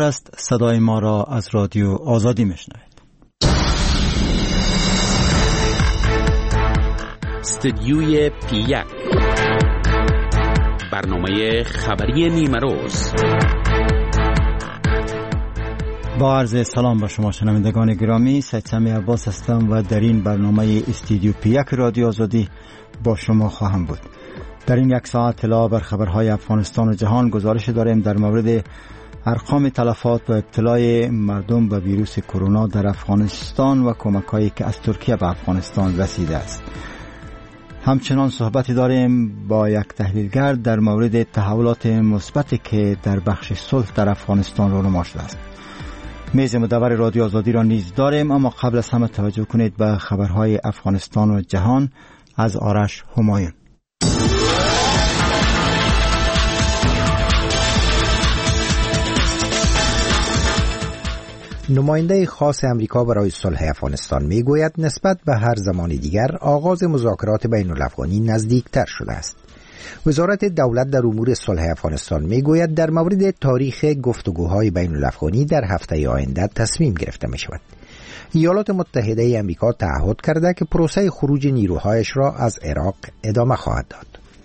ظهر است. صدای ما را از رادیو آزادی میشنوید. استدیوی پی1 برنامه خبری نیمروز. با عرض سلام به شما شنوندگان گرامی، سید سمی عباس هستم و در این برنامه استدیو پی1 رادیو آزادی با شما خواهم بود. در این یک ساعت اطلاع بر خبرهای افغانستان و جهان گزارش داریم در مورد ارقام تلفات و ابتلای مردم به ویروس کرونا در افغانستان و کمک‌هایی که از ترکیه به افغانستان رسیده است. همچنان صحبتی داریم با یک تحلیلگر در مورد تحولات مثبتی که در بخش صلح در افغانستان رونما شده است. میز مدور رادیو آزادی را نیز داریم، اما قبل از همه توجه کنید به خبرهای افغانستان و جهان از آرش همایون. نماینده خاص امریکا برای صلح افغانستان میگوید نسبت به هر زمان دیگر آغاز مذاکرات بین الافغانی نزدیکتر شده است. وزارت دولت در امور صلح افغانستان میگوید در مورد تاریخ گفتگوهای بین الافغانی در هفته آینده تصمیم گرفته می شود. ایالات متحده امریکا تعهد کرده که پروسه خروج نیروهایش را از عراق ادامه خواهد داد.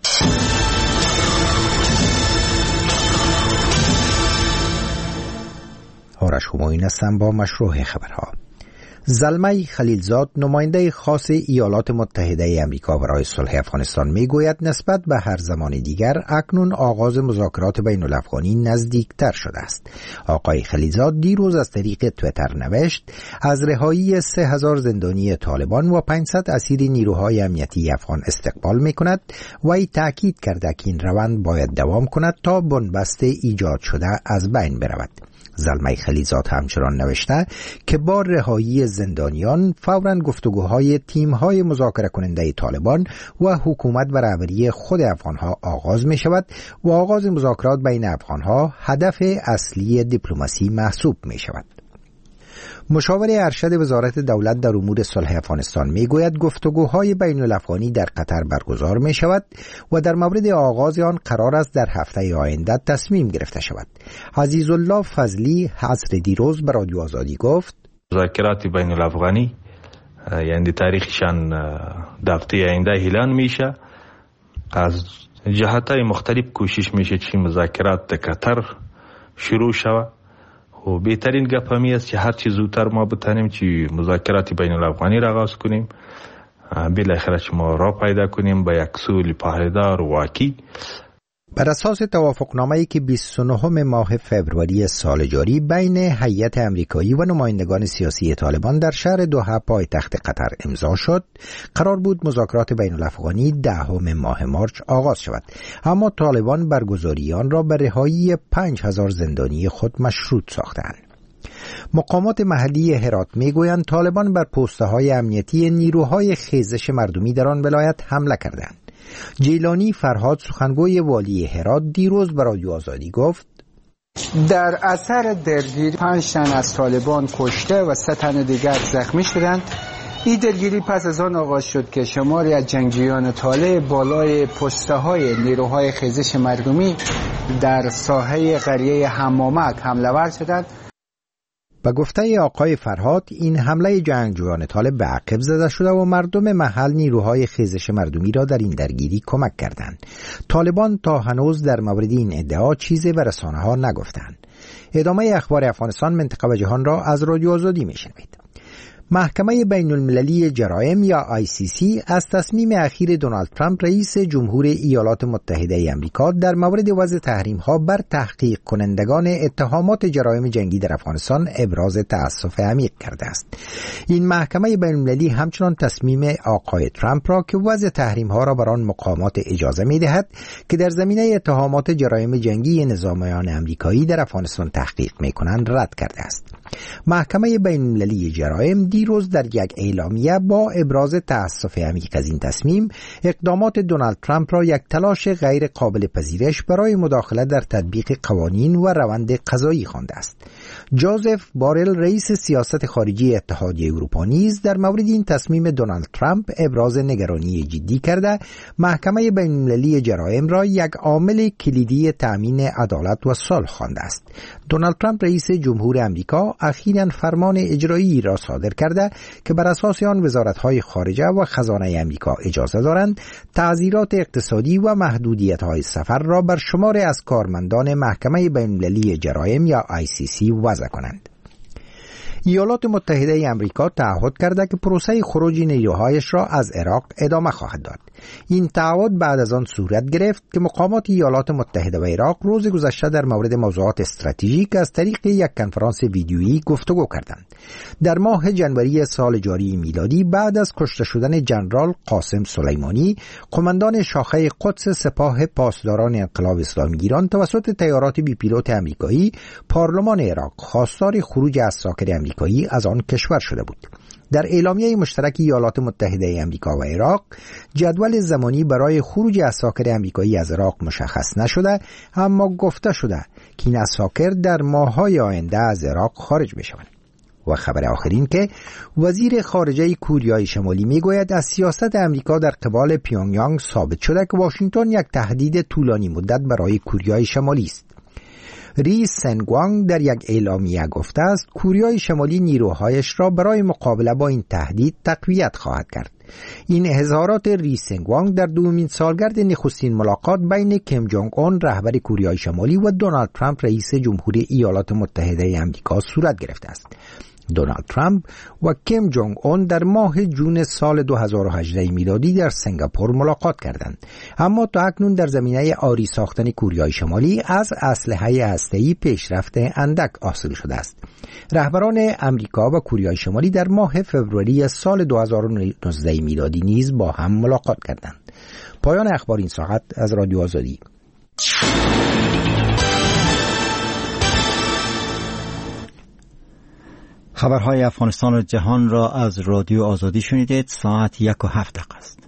آرش همایون هستم با مشروع خبرها. زلمه خلیلزاد نماینده خاص ایالات متحده امریکا برای صلح افغانستان میگوید نسبت به هر زمان دیگر اکنون آغاز مذاکرات بین الافغانی نزدیکتر شده است. آقای خلیلزاد دیروز از طریق تویتر نوشت از رهایی 3000 زندانی طالبان و 500 اسیر نیروهای امنیتی افغان استقبال میکند و ای تاکید کرده که این روند باید دوام کند تا بنبست ایجاد شده از بین برود. زلمه خلیلزاد همچنان نوشته که با رهایی زندانیان فوراً گفتگوهای تیم‌های مذاکره کننده طالبان و حکومت و رهبری خود افغان‌ها آغاز می شود و آغاز مذاکرات بین افغان‌ها هدف اصلی دیپلماسی محسوب می شود. مشاور ارشد وزارت دولت در امور صلح افغانستان میگوید گفتگوهای بین الافغانی در قطر برگزار می شود و در مورد آغاز آن قرار است در هفته آینده تصمیم گرفته شود. عزیزالله فضلی عصر دیروز به رادیو آزادی گفت مذاکرات بین الافغانی یعنی تاریخشان در هفته آینده اعلان میشه. از جهت‌های مختلف کوشش میشه که مذاکرات در قطر شروع شود و بهترین گپ همی است که هر چیز زودتر ما بتانیم که مذاکرات بین الافغانی را آغاز کنیم، بالاخره ما را پیدا کنیم با یک صلح پایدار و واقعی. بر اساس توافقنامه‌ای که 29 ماه فوریه سال جاری بین هیئت امریکایی و نمایندگان سیاسی طالبان در شهر دوحه پایتخت قطر امضا شد، قرار بود مذاکرات بین الافغانی 10 ماه مارس آغاز شود، اما طالبان برگزاری آن را به رهایی 5000 زندانی خود مشروط ساختند. مقامات محلی هرات میگویند طالبان بر پست‌های امنیتی نیروهای خیزش مردمی در آن ولایت حمله کردند. جیلانی فرهاد سخنگوی والی هرات دیروز به رادیو آزادی گفت در اثر درگیری 5 تن از طالبان کشته و 3 تن دیگر زخمی شدند. این درگیری پس از آن آغاز شد که شماری از جنگجویان طالب بالای پست‌های نیروهای خیزش مردمی در ساحه قریه حمامک حمله ور شدند. به گفته آقای فرهاد این حمله جنگجویان طالب به عقب زده شده و مردم محل نیروهای خیزش مردمی را در این درگیری کمک کردند. طالبان تا هنوز در مورد این ادعا چیزی به رسانه‌ها نگفتند. ادامه اخبار افغانستان، منطقه و جهان را از رادیو آزادی میشنوید. محکمه بین المللی جرایم یا ICC از تصمیم اخیر دونالد ترامپ رئیس جمهور ایالات متحده امریکا در مورد وضع تحریم‌ها بر تحقیق کنندگان اتهامات جرایم جنگی در افغانستان ابراز تأسف عمیق کرده است. این محکمه بین المللی همچنان تصمیم آقای ترامپ را که وضع تحریم‌ها را بر آن مقامات اجازه می‌دهد که در زمینه اتهامات جرایم جنگی نظامیان امریکایی در افغانستان تحقیق می‌کنند رد کرده است. محکمه بین المللی جرایم دیروز در یک اعلامیه با ابراز تأسف عمیق از این تصمیم اقدامات دونالد ترامپ را یک تلاش غیر قابل پذیرش برای مداخله در تطبیق قوانین و روند قضایی خوانده است. جوزف بارل رئیس سیاست خارجی اتحادیه اروپا نیز در مورد این تصمیم دونالد ترامپ ابراز نگرانی جدی کرده محکمه بین‌المللی جرایم را یک عامل کلیدی تأمین عدالت و صلح خوانده است. دونالد ترامپ رئیس جمهور امریکا اخیراً فرمان اجرایی را صادر کرده که بر اساس آن وزارت‌های خارجه و خزانه امریکا اجازه دارند تعزیرات اقتصادی و محدودیت‌های سفر را بر شمار از کارمندان محکمه بین‌المللی جرایم یا ICC وضع کنند. ایالات متحده امریکا تعهد کرده که پروسه خروج نیروهایش را از عراق ادامه خواهد داد. این تعهد بعد از آن صورت گرفت که مقامات ایالات متحده و عراق روز گذشته در مورد موضوعات استراتژیک از طریق یک کنفرانس ویدیویی گفتگو کردند. در ماه جنوری سال جاری میلادی بعد از کشته شدن جنرال قاسم سلیمانی، قماندان شاخه قدس سپاه پاسداران انقلاب اسلامی ایران توسط طیارات بی پیلوت امریکایی، پارلمان عراق خواستار خروج عساکر امریکایی از آن کشور شده بود. در اعلامیه مشترک ایالات متحده امریکا و عراق جدول زمانی برای خروج عساکر امریکایی از عراق مشخص نشده، اما گفته شده که این عساکر در ماه‌های آینده از عراق خارج می‌شوند. و خبر آخرین که وزیر خارجه کوریای شمالی میگوید از سیاست امریکا در قبال پیونگیانگ ثابت شده که واشنگتن یک تهدید طولانی مدت برای کوریای شمالی است. ری سنگوانگ در یک اعلامیه گفته است کوریای شمالی نیروهایش را برای مقابله با این تهدید تقویت خواهد کرد. این اظهارات ری سنگوانگ در دومین سالگرد نخستین ملاقات بین کیم جونگ اون رهبر کوریای شمالی و دونالد ترامپ رئیس جمهوری ایالات متحده آمریکا صورت گرفته است. دونالد ترامپ و کیم جونگ اون در ماه جون سال 2018 میلادی در سنگاپور ملاقات کردند، اما تا اکنون در زمینه آری ساختن کوریای شمالی از اسلحه هسته‌ای پیشرفت اندک حاصل شده است. رهبران امریکا و کوریای شمالی در ماه فوریه سال 2019 میلادی نیز با هم ملاقات کردند. پایان اخبار این ساعت از رادیو آزادی. خبرهای افغانستان و جهان را از رادیو آزادی شنیدید. ساعت 1:07 است.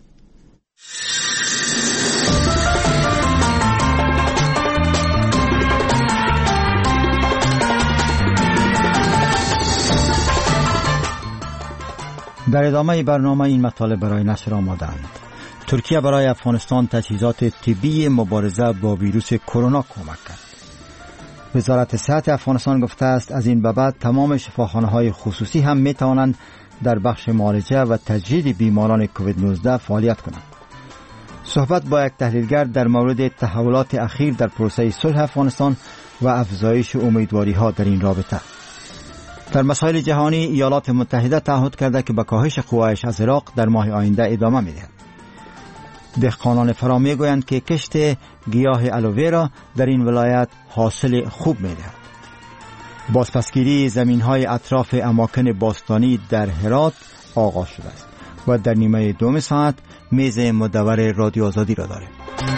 در ادامه برنامه این مطالب برای نشر آماده‌اند. ترکیه برای افغانستان تجهیزات طبی مبارزه با ویروس کرونا کمک کرد. وزارت صحت افغانستان گفته است از این به بعد تمام شفاخانه‌های خصوصی هم می توانند در بخش معالجه و تجدید بیماران کووید 19 فعالیت کنند. صحبت با یک تحلیلگر در مورد تحولات اخیر در پروسه صلح افغانستان و افزایش امیدواری‌ها در این رابطه. در مسائل جهانی ایالات متحده تعهد کرده که به کاهش قوایش از عراق در ماه آینده ادامه می‌دهد. دهقانان فرا میگویند که کشت گیاه الوویرا در این ولایت حاصل خوب می‌دهد. بازپسگیری زمین‌های اطراف اماکن باستانی در هرات آغاز شده است و در نیمه دوم ساعت میز مدور رادیو آزادی را داریم.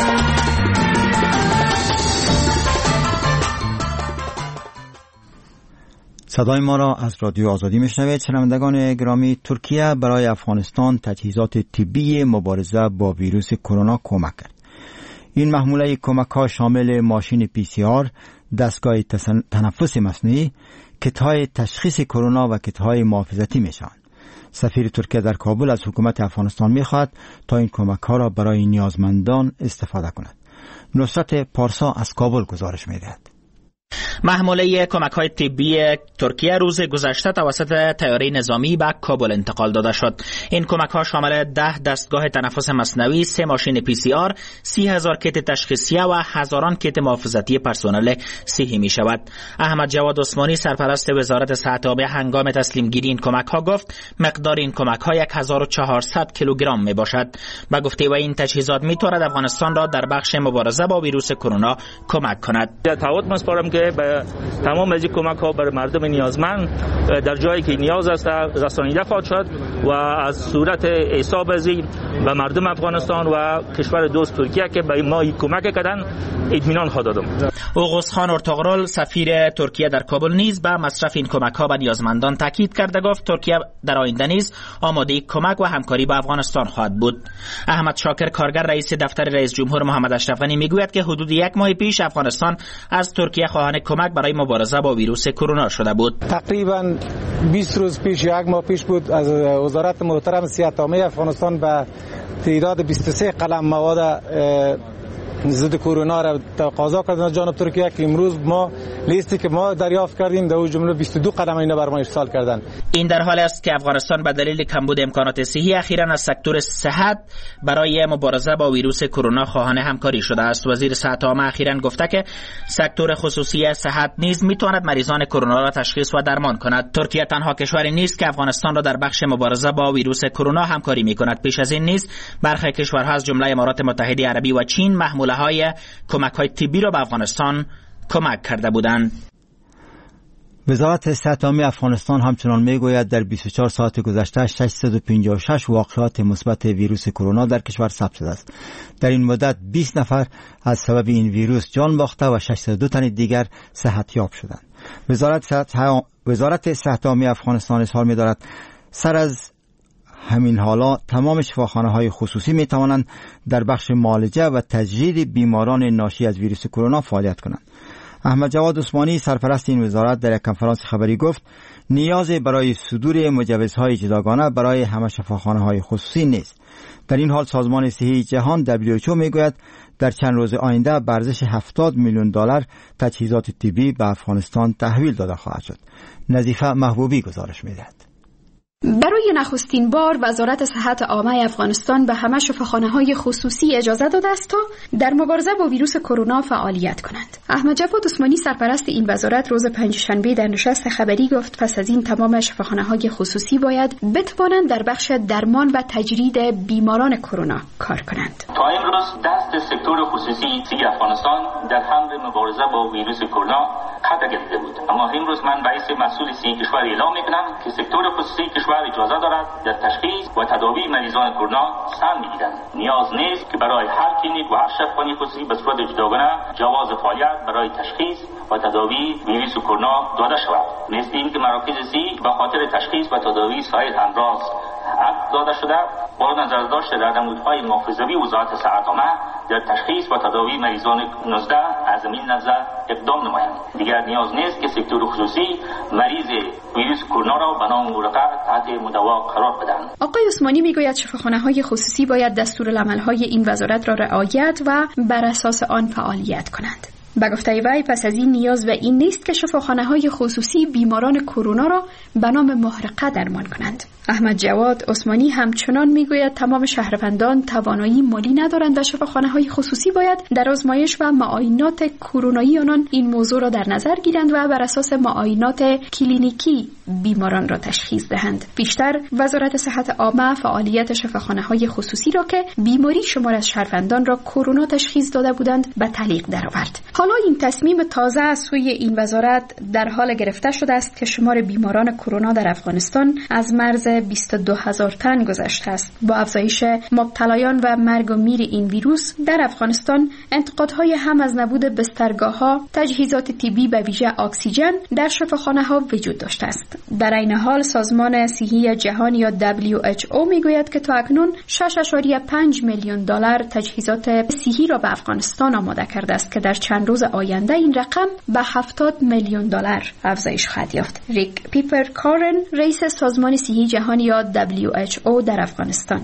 صدای ما را از رادیو آزادی میشنوید. شنوندگان گرامی، ترکیه برای افغانستان تجهیزات طبی مبارزه با ویروس کرونا کمک کرد. این محموله کمک ها شامل ماشین PCR، دستگاه تنفس مصنوعی، کیت‌های تشخیص کرونا و کیت‌های محافظتی میشوند. سفیر ترکیه در کابل از حکومت افغانستان میخواهد تا این کمک ها را برای نیازمندان استفاده کند. نصرت پارسا از کابل گزارش میدهد. محموله کمک‌های طبی ترکیه روز گذشته توسط طیاره نظامی به کابل انتقال داده شد. این کمک‌ها شامل 10 دستگاه تنفس مصنوعی، 3 ماشین PCR، 30,000 کیت تشخیصیه و هزاران کیت محافظتی پرسنل صحی می‌شود. احمد جواد عثمانی سرپرست وزارت صحت عامه هنگام تسلیم گیری این کمک‌ها گفت مقدار این کمک‌ها 1400 کیلوگرم میباشد. به گفته او این تجهیزات می‌تواند افغانستان را در بخش مبارزه با ویروس کرونا کمک کند. که به تمام از کمک ها بر مردم نیازمند در جایی که نیاز است رسانیده خواهد شد و از صورت حساب ازی به مردم افغانستان و کشور دوست ترکیه که به ما کمک کردن اطمینان خواهد دادم. اوغوز خان ارتغرل سفیر ترکیه در کابل نیز به مصرف این کمک ها به نیازمندان تاکید کرده گفت ترکیه در آینده نیز آماده کمک و همکاری با افغانستان خواهد بود. احمد شاکر کارگر رئیس دفتر رئیس جمهور محمد اشرف غنی میگوید که حدود 1 ماه پیش افغانستان از ترکیه خواهش خواهان کمک برای مبارزه با ویروس کرونا شده بود. تقریبا 20 روز پیش یا 1 ماه پیش بود از وزارت محترم صحت عامه افغانستان به تعداد 23 قلم مواد ضد کرونا را تقاضا کردن جانب ترکیه که امروز ما لیستی که ما دریافت کردیم در اون جمله 22 قلم اینا بر ما ارسال کردن. این در حالی است که افغانستان به دلیل کمبود امکانات صحی اخیراً از سکتور صحت برای مبارزه با ویروس کرونا خواهان همکاری شده است. وزیر صحت عامه اخیراً گفته که سکتور خصوصی صحت نیز میتواند مریضان کرونا را تشخیص و درمان کند. ترکیه تنها کشوری نیست که افغانستان را در بخش مبارزه با ویروس کرونا همکاری میکند. پیش از این نیز برخی کشورها از جمله امارات متحده عربی و چین های کمک‌های طبی را به افغانستان کمک کرده بودند. وزارت صحت عامه افغانستان همچنان میگوید در 24 ساعت گذشته 656 واقعات مثبت ویروس کرونا در کشور ثبت شده است. در این مدت 20 نفر از سبب این ویروس جان باخته و 602 تن دیگر صحتیاب شدند. وزارت صحت عامه افغانستان اظهار می‌دارد سر از همین حالا تمام شفاخانه‌های خصوصی می توانند در بخش معالجه و تجدید بیماران ناشی از ویروس کرونا فعالیت کنند. احمد جواد عثمانی سرپرست این وزارت در یک کنفرانس خبری گفت نیاز برای صدور مجوزهای جداگانه برای همه شفاخانه‌های خصوصی نیست. در این حال سازمان صحی جهان WHO میگوید در چند روز آینده به ارزش $70 میلیون تجهیزات طبی به افغانستان تحویل داده خواهد شد. نظیفه محبوبی گزارش می‌دهد. برای نخستین بار وزارت صحت عامه افغانستان به همه شفاخانه‌های خصوصی اجازه داده است تا در مبارزه با ویروس کرونا فعالیت کنند. احمد جواد عثمانی سرپرست این وزارت روز پنجشنبه در نشست خبری گفت پس از این تمام شفاخانه‌های خصوصی باید بتوانند در بخش درمان و تجدید بیماران کرونا کار کنند. تا امروز دست سکتور خصوصی افغانستان در حمل مبارزه با ویروس کرونا قطع گرفته بود، اما امروز من رئیس مسئول صحی کشور اعلام می‌کنم که سکتور خصوصی کشور اجازه دارد در تشخیص و تداوی مریضان کرونا سهم می‌گیرند. نیاز نیست که برای هر کلینیک و هر شفاخانه خصوصی به صورت جداگانه جواز فعالیت برای تشخیص و تداوی ویروس کرونا داده شود. مثل اینکه مراکز صحی به خاطر تشخیص و تداوی سایر امراض عقد داده شده، با نظر داشته در نمودهای محافظوی وزارت صحت عامه در تشخیص و تداوی مریضان 19 از این نظر اقدام نمایند. دیگر نیاز نیست که سکتور خصوصی مریض ویروس کرونا را به نام ورقه تحت مداوا قرار بدهند. آقای عثمانی میگوید شفاخانه‌های خصوصی باید دستورالعمل‌های این وزارت را رعایت و بر اساس آن فعالیت کنند. به گفته وی پس از این نیاز به این نیست که شفاخانه‌های خصوصی بیماران کرونا را به نام محرقه درمان کنند. احمد جواد عثمانی همچنان میگوید تمام شهروندان توانایی مالی ندارند و شفاخانه‌های خصوصی باید در آزمایش و معاینات کرونایی آنان این موضوع را در نظر گیرند و بر اساس معاینات کلینیکی بیماران را تشخیص دهند. بیشتر وزارت صحت عامه فعالیت شفاخانه‌های خصوصی را که بیماری شمار از شهروندان را کرونا تشخیص داده بودند به تعلیق درآورد. حالا این تصمیم تازه از سوی این وزارت در حال گرفته شده است که شمار بیماران کرونا در افغانستان از مرز 22,000 تن گذشته است. با افزایش مبتلایان و مرگ و میر این ویروس در افغانستان انتقادهای هم از نبود بسترگاه‌ها، تجهیزات طبی به ویژه اکسیژن در شفاخانه‌ها وجود داشته است. در این حال سازمان صحی جهانی یا WHO میگوید که تا اکنون 6.5 میلیون دلار تجهیزات صحی را به افغانستان آماده کرده است که در چند روز آینده این رقم به 70 میلیون دلار افزایش خواهد یافت. ریک پیپر کارن رئیس سازمان صحی جهانی یا WHO در افغانستان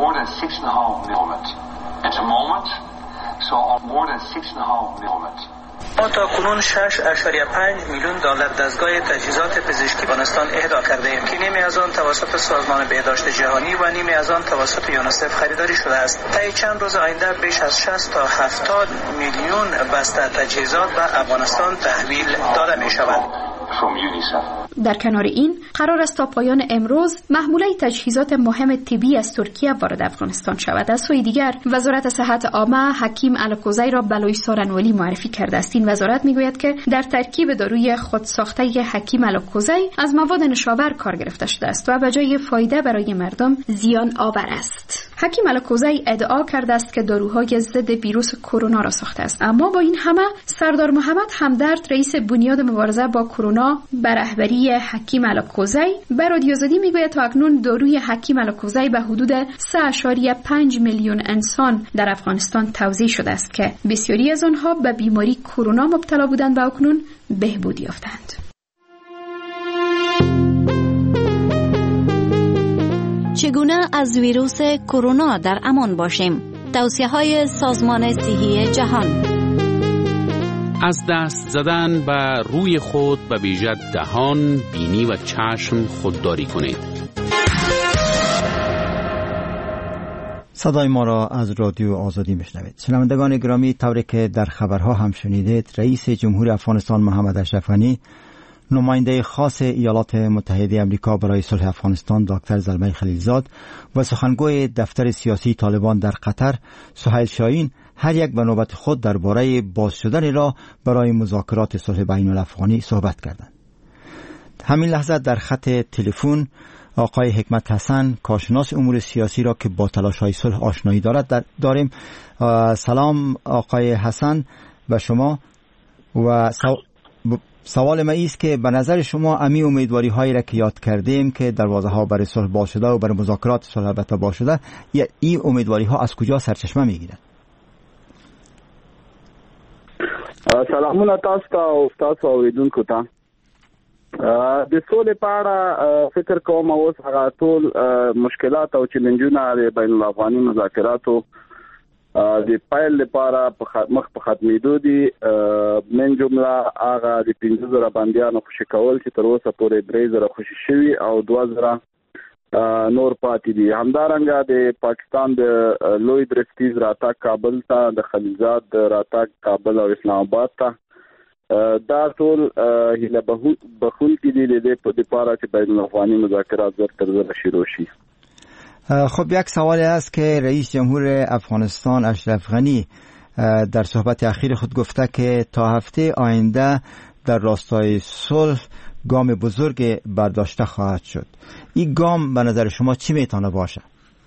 ما تا کنون 6.5 میلیون دلار دستگاه تجهیزات پزشکی افغانستان اهدا کرده ایم که نیمی از آن توسط سازمان بهداشت جهانی و نیمی از آن توسط یونیسف خریداری شده است. طی چند روز آینده بیش از 60 تا 70 میلیون بسته تجهیزات به افغانستان تحویل داده می شود. در کنار این قرار است تا پایان امروز محموله تجهیزات مهم طبی از ترکیه وارد افغانستان شود. از سوی دیگر وزارت صحت عامه حکیم الکوزی را بلوی سارنوالی معرفی کرده است. این وزارت میگوید که در ترکیب داروی خودساخته حکیم الکوزی از مواد نشاور کار گرفته شده است و به جای فایده برای مردم زیان آور است. حکیم الکوزی ادعا کرده است که داروهای ضد ویروس کرونا را ساخته است. اما با این همه سردار محمد همدرد رئیس بنیاد مبارزه با کرونا به رهبری حکیم الکوزی به رادیو آزادی میگوید تا اکنون داروی حکیم الکوزی به حدود 3.5 میلیون انسان در افغانستان توزیع شده است که بسیاری از آنها به بیماری کرونا مبتلا بودند و اکنون بهبود یافتند. چگونه از ویروس کرونا در امان باشیم؟ توصیه‌های سازمان صحی جهان. از دست زدن به روی خود به ویژه دهان، بینی و چشم خودداری کنید. صدای ما را از رادیو آزادی میشنوید. شنوندگان گرامی، طوری که در خبرها هم شنیدید، رئیس جمهور افغانستان محمد اشرف غنی، نماینده خاص ایالات متحده آمریکا برای صلح افغانستان دکتر زلمه خلیلزاد و سخنگوی دفتر سیاسی طالبان در قطر سهیل شاهین هر یک به نوبت خود درباره باز شدن راه برای مذاکرات صلح بین الافغانی صحبت کردند. همین لحظه در خط تلفن آقای حکمت حسن، کارشناس امور سیاسی را که با تلاش‌های صلح آشنایی داریم. سلام آقای حسن به شما. و سوال ما است که به نظر شما امی امیدواری هایی را که یاد کردیم که دروازه ها برای صلح باز شده و برای مذاکرات صلح البته باز شده، این امیدواری ها از کجا سرچشمه میگیرند؟ سلامونه تاسو ته او تاسو اوریدونکو ته. د سولې په اړه فکر کوم اوس هغه ټول مشکلات او چیلنجونه د بین الافغاني مذاکراتو د پایل لپاره مخ په ختمېدو دي. من جمله هغه د 15,000 بندیانو خوشي کول چې تر اوسه پورې 3,000 خوشي شوي او 2,000 نور پاتې دي. همدارنګه د پاکستان د لوی درستیز راتګ کابل ته، د خلیلزاد راتګ کابل او اسلام آباد ته، دا ټول هیله بخونکي دي د دې لپاره چې بین الافغاني مذاکرات زر تر زر شروع شي. خب یک سوالی است که رئیس جمهور افغانستان اشرف غنی در صحبت اخیر خود گفته که تا هفته آینده در راستای صلح گام بزرگ برداشته خواهد شد. این گام به نظر شما چی میتونه باشه؟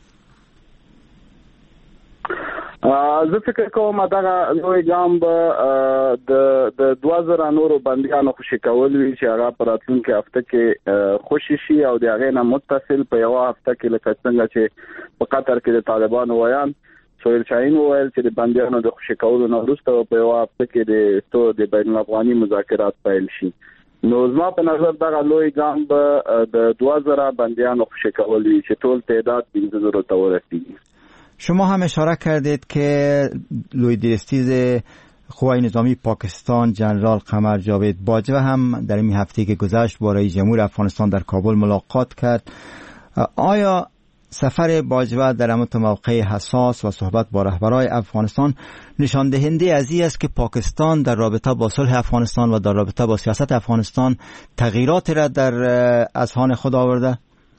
زه فکر کوم دا لوی ګام به د 2,000 نورو بندیانو خوشي کول وي چې هغه په راتلونکي هفته کې خوشي شي او د هغې نه متصل په یوه هفته کې لکه څنګه چې په قطر کې د طالبانو ویان سهیل شاهین وویل چې د بندیانو د خوشي کولو نه وروسته په یوه هفته کې د بین الافغاني مذاکرات پیل شي. نو زما په نظر دغه لوی ګام به د 2,000 بندیانو خوشي کول وي چې ټول تعداد 15,000 ته ورسیږي. شما هم اشاره کردید که لوی درستیز قوای نظامی پاکستان جنرال قمر جاوید باجوه هم در این هفته که گذشت با رئیس جمهور افغانستان در کابل ملاقات کرد. آیا سفر باجوه در این موقع حساس و صحبت با رهبران افغانستان نشان دهنده از این است که پاکستان در رابطه با صلح افغانستان و در رابطه با سیاست افغانستان تغییرات را در اذهان خود آورده؟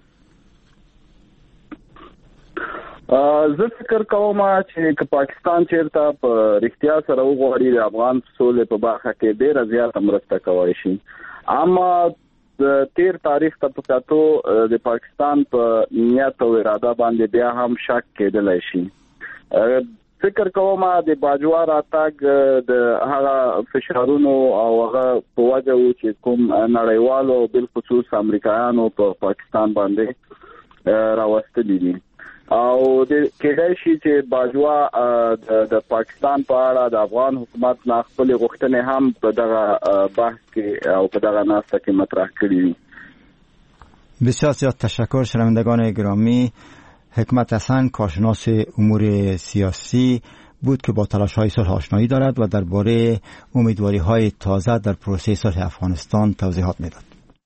زه فکر کوم چې پاکستان چیرته په رښتیا سره وغواړي د افغان سولې په برخه کې ډېره زیاته مرسته کولی شي. اما د تیر تاریخ ته په کتو د پاکستان په نیت او اراده باندې بیا هم شک کېدلی شي. فکر کوم د باجوه راتګ د هغه فشارونو او هغه په وجه و چې کوم نړیوالو بالخصوص امریکایانو په پاکستان باندې راوستلي دي او د کېدای شي چې باجوه د پاکستان په اړه د افغان حکومت نه خپل غوښتنې هم په دغه بحث کې او په دغه ناسته کې مطرح کړي وي. بسیار زیاد تشکر. شنوندگان گرامی، حکمت حسن کارشناس امور سیاسی بود که با تلاش‌های صلح آشنایی دارد و درباره امیدواری‌های تازه در پروسه صلح افغانستان توضیحات می‌داد.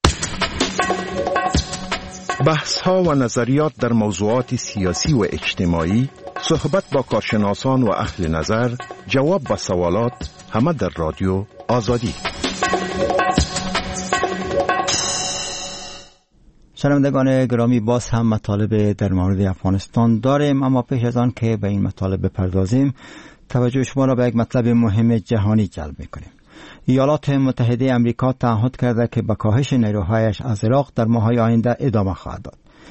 بحث‌ها و نظریات در موضوعات سیاسی و اجتماعی، صحبت با کارشناسان و اهل نظر، جواب به سوالات، همه در رادیو آزادی. شنوندگان گرامی، باز هم مطالب در مورد افغانستان داریم، اما پیش از آن که به این مطالب بپردازیم توجه شما را به یک مطلب مهم جهانی جلب می‌کنیم. ایالات متحده آمریکا تعهد کرده که به کاهش نیروهایش از عراق در ماه‌های آینده ادامه خواهد داد.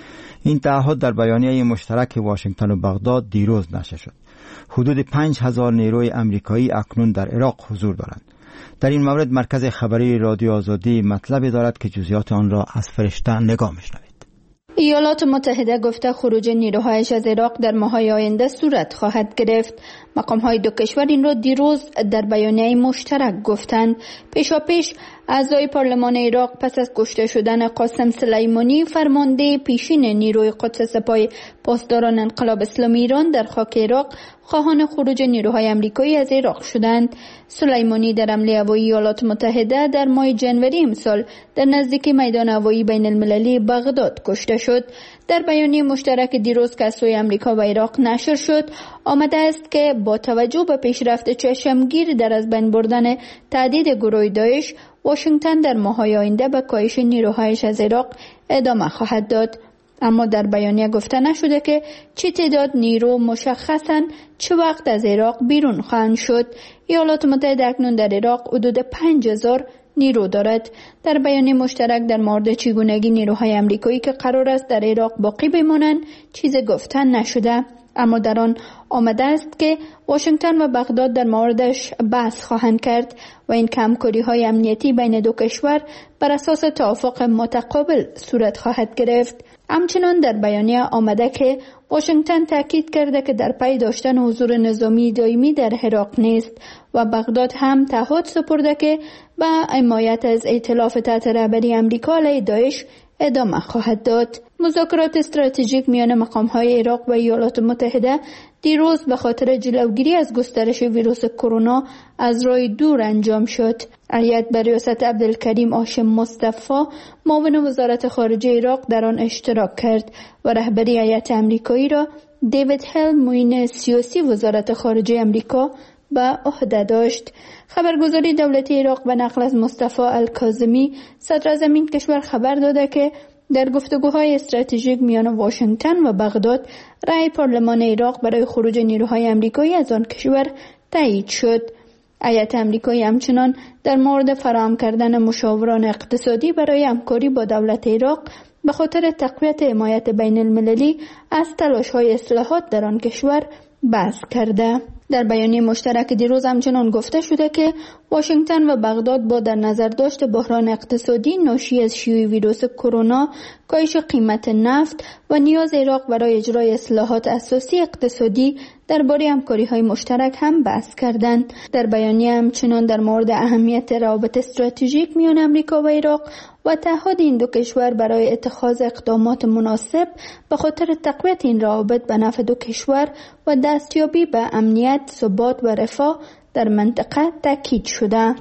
این تعهد در بیانیه مشترک واشنگتن و بغداد دیروز نشر شد. حدود 5000 نیروی امریکایی اکنون در عراق حضور دارند. در این مورد مرکز خبری رادیو آزادی مطلبی دارد که جزئیات آن را از فرشته نگاه می‌شنوید. ایالات متحده گفته خروج نیروهایش از عراق در ماه‌های آینده صورت خواهد گرفت. مقام‌های دو کشور این را دیروز در بیانیه مشترک گفتند. پیشاپیش اعضای پارلمان عراق پس از کشته شدن قاسم سلیمانی فرمانده پیشین نیروی قدس سپاه پاسداران انقلاب اسلامی ایران در خاک عراق خواهان خروج نیروهای آمریکایی از عراق شدند. سلیمانی در حمله هوایی ایالات متحده در ماه جنوری امسال در نزدیکی میدان هوایی بین المللی بغداد کشته شد. در بیانیه مشترک دیروز که از سوی آمریکا و عراق نشر شد آمده است که با توجه به پیشرفت چشمگیر در از بین بردن تعدید گروه داعش، واشنگتن در ماه‌های آینده به کاهش نیروهایش از عراق ادامه خواهد داد. اما در بیانیه گفته نشده که چه تعداد نیرو مشخصاً چه وقت از عراق بیرون خواهند شد. ایالات متحده اکنون در عراق حدود 5000 نیرو دارد. در بیانیه مشترک در مورد چگونگی نیروهای آمریکایی که قرار است در عراق باقی بمانند چیزی گفتن نشده، اما در آن آمده است که واشنگتن و بغداد در موردش بحث خواهند کرد و این همکاری‌های امنیتی بین دو کشور بر اساس توافق متقابل صورت خواهد گرفت. همچنان در بیانیه آمده که واشنگتن تاکید کرده که در پی داشتن حضور نظامی دائمی در عراق نیست و بغداد هم تعهد سپرده که به حمایت از ائتلاف تحت رهبری آمریکا علیه داعش ادامه خواهد داد. مذاکرات استراتژیک میان مقام‌های عراق و ایالات متحده دیروز به خاطر جلوگیری از گسترش ویروس کرونا از راه دور انجام شد. هیئت به ریاست عبدالکریم هاشم مصطفی معاون وزارت خارجه عراق در آن اشتراک کرد و رهبری هیئت آمریکایی را دیوید هل معین سیاسی وزارت خارجه آمریکا به عهده داشت. خبرگزاری دولتی عراق به نقل از مصطفی الکاظمی صدراعظم این کشور خبر داده که در گفتگوهای استراتژیک میان واشنگتن و بغداد رأی پارلمان عراق برای خروج نیروهای آمریکایی از آن کشور تایید شد. هیئت آمریکایی همچنان در مورد فراهم کردن مشاوران اقتصادی برای همکاری با دولت عراق به خاطر تقویت حمایت بین المللی از تلاش‌های اصلاحات در آن کشور بحث کرده. در بیانیه مشترک دیروز همچنان گفته شده که واشنگتن و بغداد با در نظر داشت بحران اقتصادی ناشی از شیوع ویروس کرونا، کاهش قیمت نفت و نیاز عراق برای اجرای اصلاحات اساسی اقتصادی درباره همکاری‌های مشترک هم بحث کردند. در بیانیه همچنان در مورد اهمیت روابط استراتژیک میان آمریکا و عراق و تعهد این دو کشور برای اتخاذ اقدامات مناسب به خاطر تقویت این روابط به نفع دو کشور و دستیابی به امنیت، ثبات و رفاه در منطقه تاکید شده.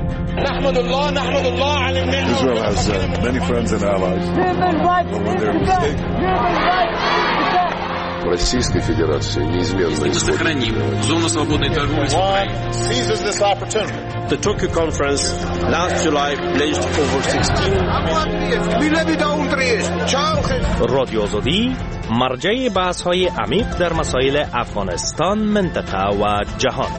نحمد الله على النعمة. Israel has many friends and allies. When they're mistaken. Российской Федерации неизменно сохраним зону свободной торговли с Украиной. Seizes this opportunity. The Tokyo conference last July pledged over 16 رادیو آزادی مرجع بحث‌های عمیق در مسائل افغانستان، منطقه و جهان.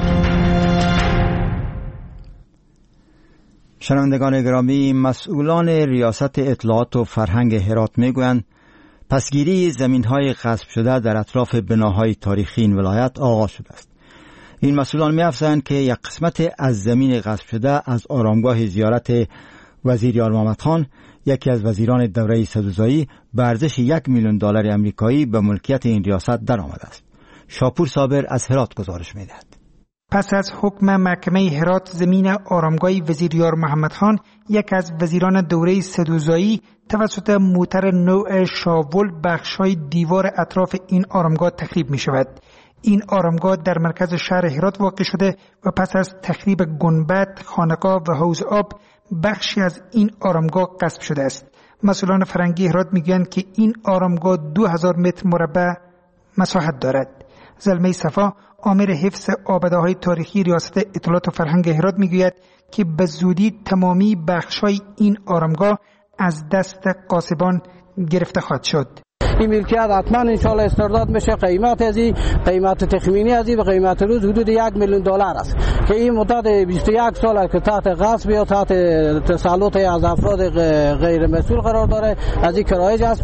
شنوندگان گرامی، مسئولان ریاست اطلاعات و فرهنگ هرات میگویند پسگیری زمین‌های غصب شده در اطراف بناهای تاریخی این ولایت آغاز شده است. این مسئولان می‌افزایند که یک قسمت از زمین غصب شده از آرامگاه زیارت وزیر یار محمد خان، یکی از وزیران دوره صدوزایی، به ارزش $1,000,000 آمریکایی به ملکیت این ریاست درآمده است. شاپور صابر از هرات گزارش می‌دهد. پس از حکم محکمه هرات، زمین آرامگاه وزیر یار محمد خان، یک از وزیران دوره صدوزایی، توسط موتر نوع شاول بخشای دیوار اطراف این آرامگاه تخریب می شود. این آرامگاه در مرکز شهر هرات واقع شده و پس از تخریب گنبد، خانقاه و حوض آب، بخشی از این آرامگاه غصب شده است. مسئولان فرهنگی هرات میگویند که این آرامگاه 2000 متر مربع مساحت دارد. زلمه صفا، آمر حفظ آباده‌های تاریخی ریاست اطلاعات و فرهنگ هرات میگوید که به زودی تمامی بخشای این آرامگاه از دست غاصبان گرفته خواهد شد. این ملکیت حتما انشالله استرداد میشه. قیمت تخمینی از این به قیمت روز حدود $1,000,000 است که این مدت 21 سال است که تحت غصب یا تحت تسلط از افراد غیر مسئول قرار داره. از این کرایه جذب کردن.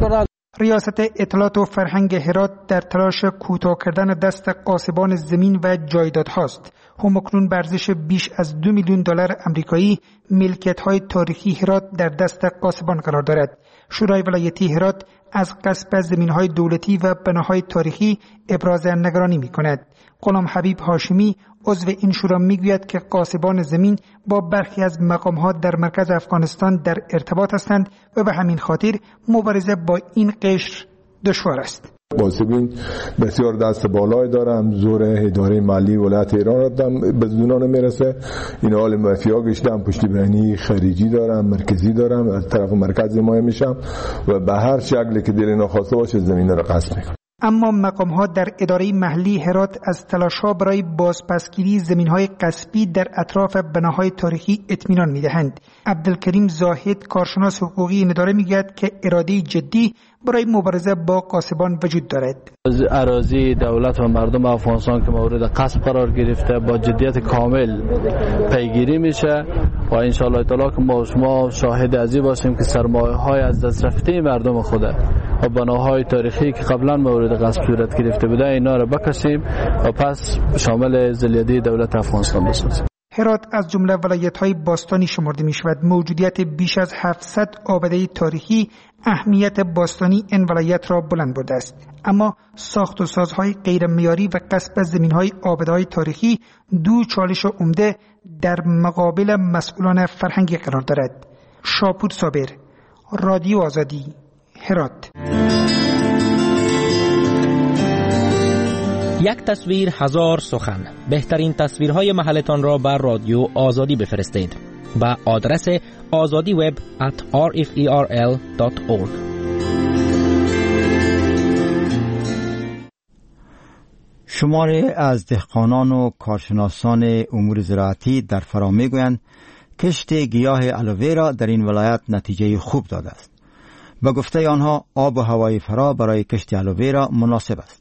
ریاست اطلاعات و فرهنگ هرات در تلاش کوتاه کردن دست غاصبان زمین و جایدادهاست. همکنون به ارزش بیش از 2 میلیون دلار آمریکایی ملکیت‌های تاریخی هرات در دست غاصبان قرار دارد. شورای ولایتی هرات از غصب زمین‌های دولتی و بناهای تاریخی ابراز نگرانی می‌کند. غلام حبیب هاشمی عضو این شورا میگوید که غاصبان زمین با برخی از مقام‌ها در مرکز افغانستان در ارتباط هستند و به همین خاطر مبارزه با این قشر دشوار است. غاصبین بسیار دست بالای دارم، زور اداره مالی ولایت ایران را به زونان میرسه. این حال مافیا گشتم، پشتی بینی خارجی دارم، مرکزی دارم، از طرف مرکز حمایت میشم و به هر شکلی که دل ناخواسته باشه زمین را غصب میکنم. اما مقام‌ها در اداره محلی هرات از تلاش‌ها برای بازپسگیری زمین‌های غصبی در اطراف بناهای تاریخی اطمینان می‌دهند. عبدالکریم زاهد کارشناس حقوقی این اداره می‌گوید که اراده جدی برای مبارزه با غاصبان وجود دارد. اراضی دولت و مردم افغانستان که مورد غصب قرار گرفته با جدیت کامل پیگیری میشه و ان شاء الله تعالی که ما شاهد ازی باشیم که سرمایه‌های از دست رفته مردم خود و بناهای تاریخی که قبلا مورد غصب صورت گرفته بوده اینا را بکشیم و پس شامل ذلیلی دولت افغانستان بسازیم. هرات از جمله ولایت‌های باستانی شمرده می‌شود. موجودیت بیش از 700 آباده تاریخی اهمیت باستانی این ولایت را بلند برده است. اما ساخت و سازهای غیر معیاری و غصب زمین‌های آباده‌های تاریخی دو چالش عمده در مقابل مسئولان فرهنگی قرار دارد. شاپور صابر، رادیو آزادی، هرات. یک تصویر هزار سخن. بهترین تصویرهای محلتان را بر رادیو آزادی بفرستید با آدرس azadiweb@rferl.org. شماری از دهقانان و کارشناسان امور زراعتی در فرا میگویند کشت گیاه آلوویرا در این ولایت نتیجه خوب داده است. به گفته آنها آب و هوای فرا برای کشت آلوویرا مناسب است.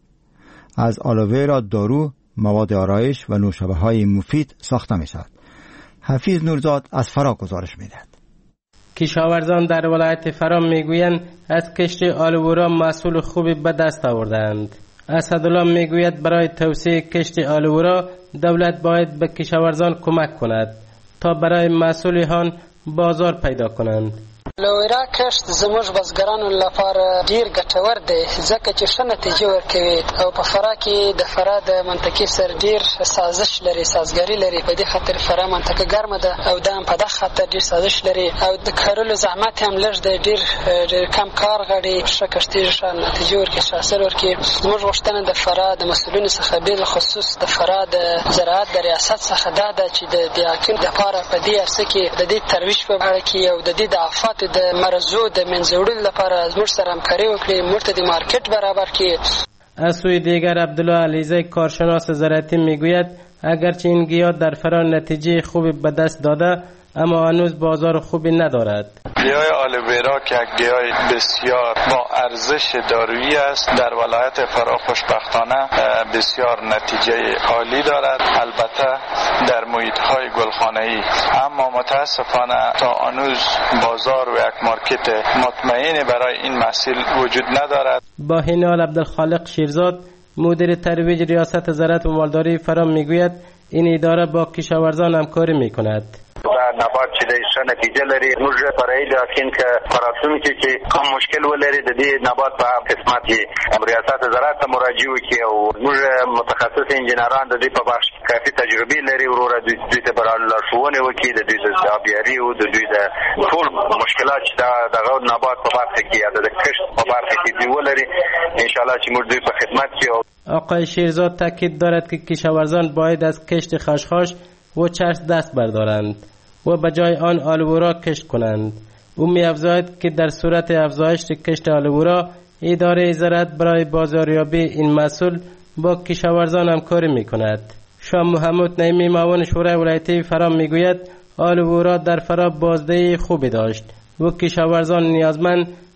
از آلوویرا دارو، مواد آرایش و نوشابه‌های مفید ساخته می شود. حفیظ نورزاد از فرا گزارش می دهد. کشاورزان در ولایت فرا می گویند از کشت آلوویرا محصول خوبی به دست آوردند. اسدالله می گوید برای توسعه کشت آلوویرا دولت باید به کشاورزان کمک کند تا برای محصولشان بازار پیدا کنند. آلوویرا کښت زموږ بزګرانو لپاره ډیر ګټور دی ځکه چې ښه نتیجه ورکوي او په فرا کې د فرا د منطقې سره ډیر سازش لري، سازګري لري. په دې خاطر فرا منطقه ګرمه ده او دا هم په دغه خاطر ډیر سازش لري او د کرلو زحمت هم لږ دی، ډیر کم کار غواړي. ښه کښتۍ ښه نتیجه ورکوي، ښه حاصل ورکوي. زموږ غوښتنه د فرا د مسؤلینو څخه بالخصوص د فرا د زراعت د ریاست څخه دا ده چې د حاکم لپاره په دې عرصه کې د دې ترویج په اړه کې او د دې د افات د مرزو د منځوړلو لپاره زموږ سره همکاري وکړي، موږ ته د مارکت برابر کړي. از سوی دیگر عبدالله علیزی کارشناس زراعتی میگوید اگرچه این گیاه در فرا نتیجه خوبی به دست داده اما هنوز بازار خوبی ندارد. گیاه آلوویرا که گیاه بسیار با ارزش دارویی است در ولایت فرا خوشبختانه بسیار نتیجه عالی دارد، البته در محیط‌های گلخانه‌ای، اما متاسفانه تا هنوز بازار و یک مارکت مطمئن برای این محصول وجود ندارد. با این حال عبدالخالق شیرزاد مدیر ترویج ریاست زراعت و مالداری فرا میگوید این اداره با کشاورزان همکاری میکند. نبات چې د ښه نتیجه لري، موږ فرایي یقین که فراسومي چې کوم مشکل ولري د دې نبات په قسمت کې ریاست زراعت ته مراجعه وکړي او موږ متخصص انجینران د دې په بخش کافي تجربه لري، وروره دوی ته برابر لارښوونه وکړي د دوی د آبیاري او د دوی د ټول مشکلات چې دغه نبات په برخه کې یا د کښت په برخه کې دی ولري، ان شاء الله چې موږ دوی په خدمت کې. آقای شیرزاد تاکید دارد که کشاورزان باید از کشت خشخاش و چرس دست بردارند و به جای آن آلوویرا کشت کنند. او می‌افزاید که در صورت افزایش کشت آلوویرا اداره زراعت برای بازاریابی این محصول با کشاورزان همکاری می‌کند. شاه محمود نعیمی معاون شورای ولایتی فرا می‌گوید آلوویرا در فرا بازدهی خوبی داشت و کشاورزان نیازمند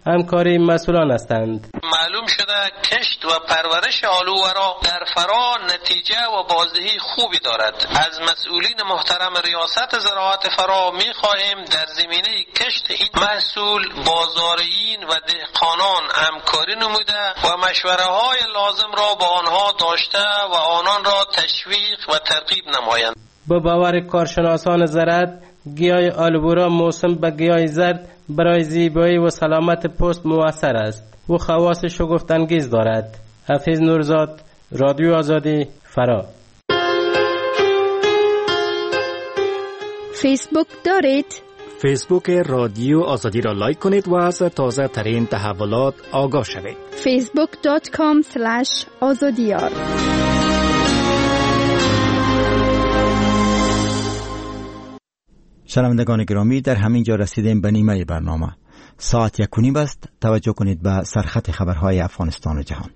همکاری مسئولان هستند. معلوم شده کشت و پرورش آلوورا در فرا نتیجه و بازدهی خوبی دارد. از مسئولین محترم ریاست زراعت فرا می خواهیم در زمینه کشت این محصول بازاریین و دهقانان همکاری نموده و مشوره های لازم را با آنها داشته و آنان را تشویق و ترغیب نمایند. با باور کارشناسان زراعت، گیاه آلوبورا موسم به گیاه زرد برای زیبایی و سلامت پوست مؤثر است و خواص شگفت‌انگیز دارد. حفیظ نورزاد، رادیو آزادی، فرا. فیسبوک دارید؟ فیسبوک رادیو آزادی را لایک کنید و از تازه ترین تحولات آگاه شوید. facebook.com/azadiyar. شنوندگان گرامی، در همین جا رسیدیم به نیمه برنامه. ساعت 1:30 است. توجه کنید به سرخط خبرهای افغانستان و جهان.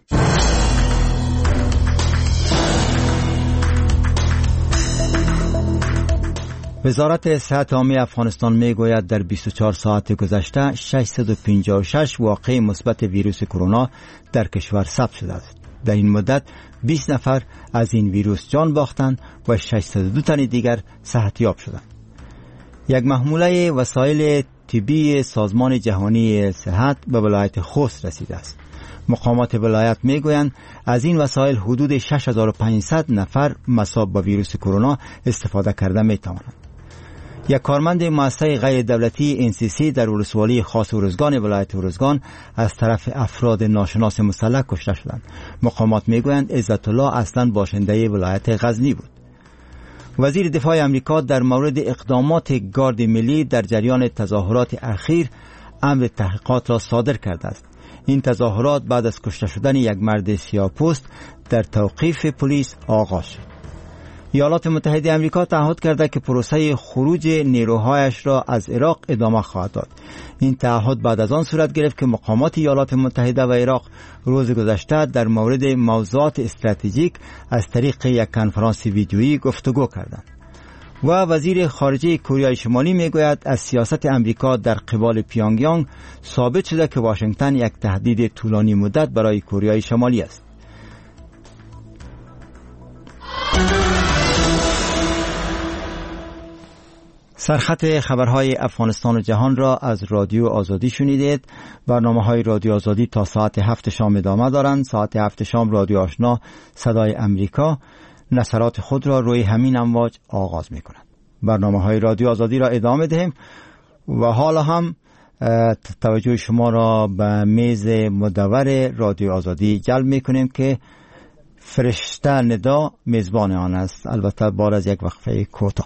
وزارت صحت عامه افغانستان میگوید در 24 ساعت گذشته 656 واقعه مثبت ویروس کرونا در کشور ثبت شده است. در این مدت 20 نفر از این ویروس جان باختند و 602 تن دیگر صحتیاب شدند. یک محموله وسایل طبی سازمان جهانی صحت به ولایت خوست رسیده است. مقامات ولایت میگویند از این وسایل حدود 6500 نفر مصاب به ویروس کرونا استفاده کرده میتوانند. یک کارمند مؤسسه غیر دولتی NCC در ولسوالی خاص ارزگان ولایت ارزگان از طرف افراد ناشناس مسلح کشته شدند. مقامات میگویند عزت الله اصلا باشنده ولایت غزنی بود. وزیر دفاع امریکا در مورد اقدامات گارد ملی در جریان تظاهرات اخیر امر تحقیقات را صادر کرده است. این تظاهرات بعد از کشته شدن یک مرد سیاه‌پوست در توقیف پلیس آغاز شد. ایالات متحده آمریکا تعهد کرده که پروسه خروج نیروهایش را از عراق ادامه خواهد داد. این تعهد بعد از آن صورت گرفت که مقامات ایالات متحده و عراق روز گذشته در مورد موضوعات استراتژیک از طریق یک کنفرانس ویدیویی گفتگو کردند. و وزیر خارجه کره شمالی میگوید از سیاست امریکا در قبال پیونگیانگ ثابت شده که واشنگتن یک تهدید طولانی مدت برای کره شمالی است. سرخط خبرهای افغانستان و جهان را از رادیو آزادی شنیدید. برنامه‌های رادیو آزادی تا ساعت 7 شام ادامه دارند. ساعت 7 شام رادیو آشنا صدای امریکا نشرات خود را روی همین امواج آغاز می‌کند. برنامه‌های رادیو آزادی را ادامه دهیم و حالا هم توجه شما را به میز مدور رادیو آزادی جلب می‌کنیم که فرشته ندا میزبان آن است، البته بعد از یک وقفه کوتاه.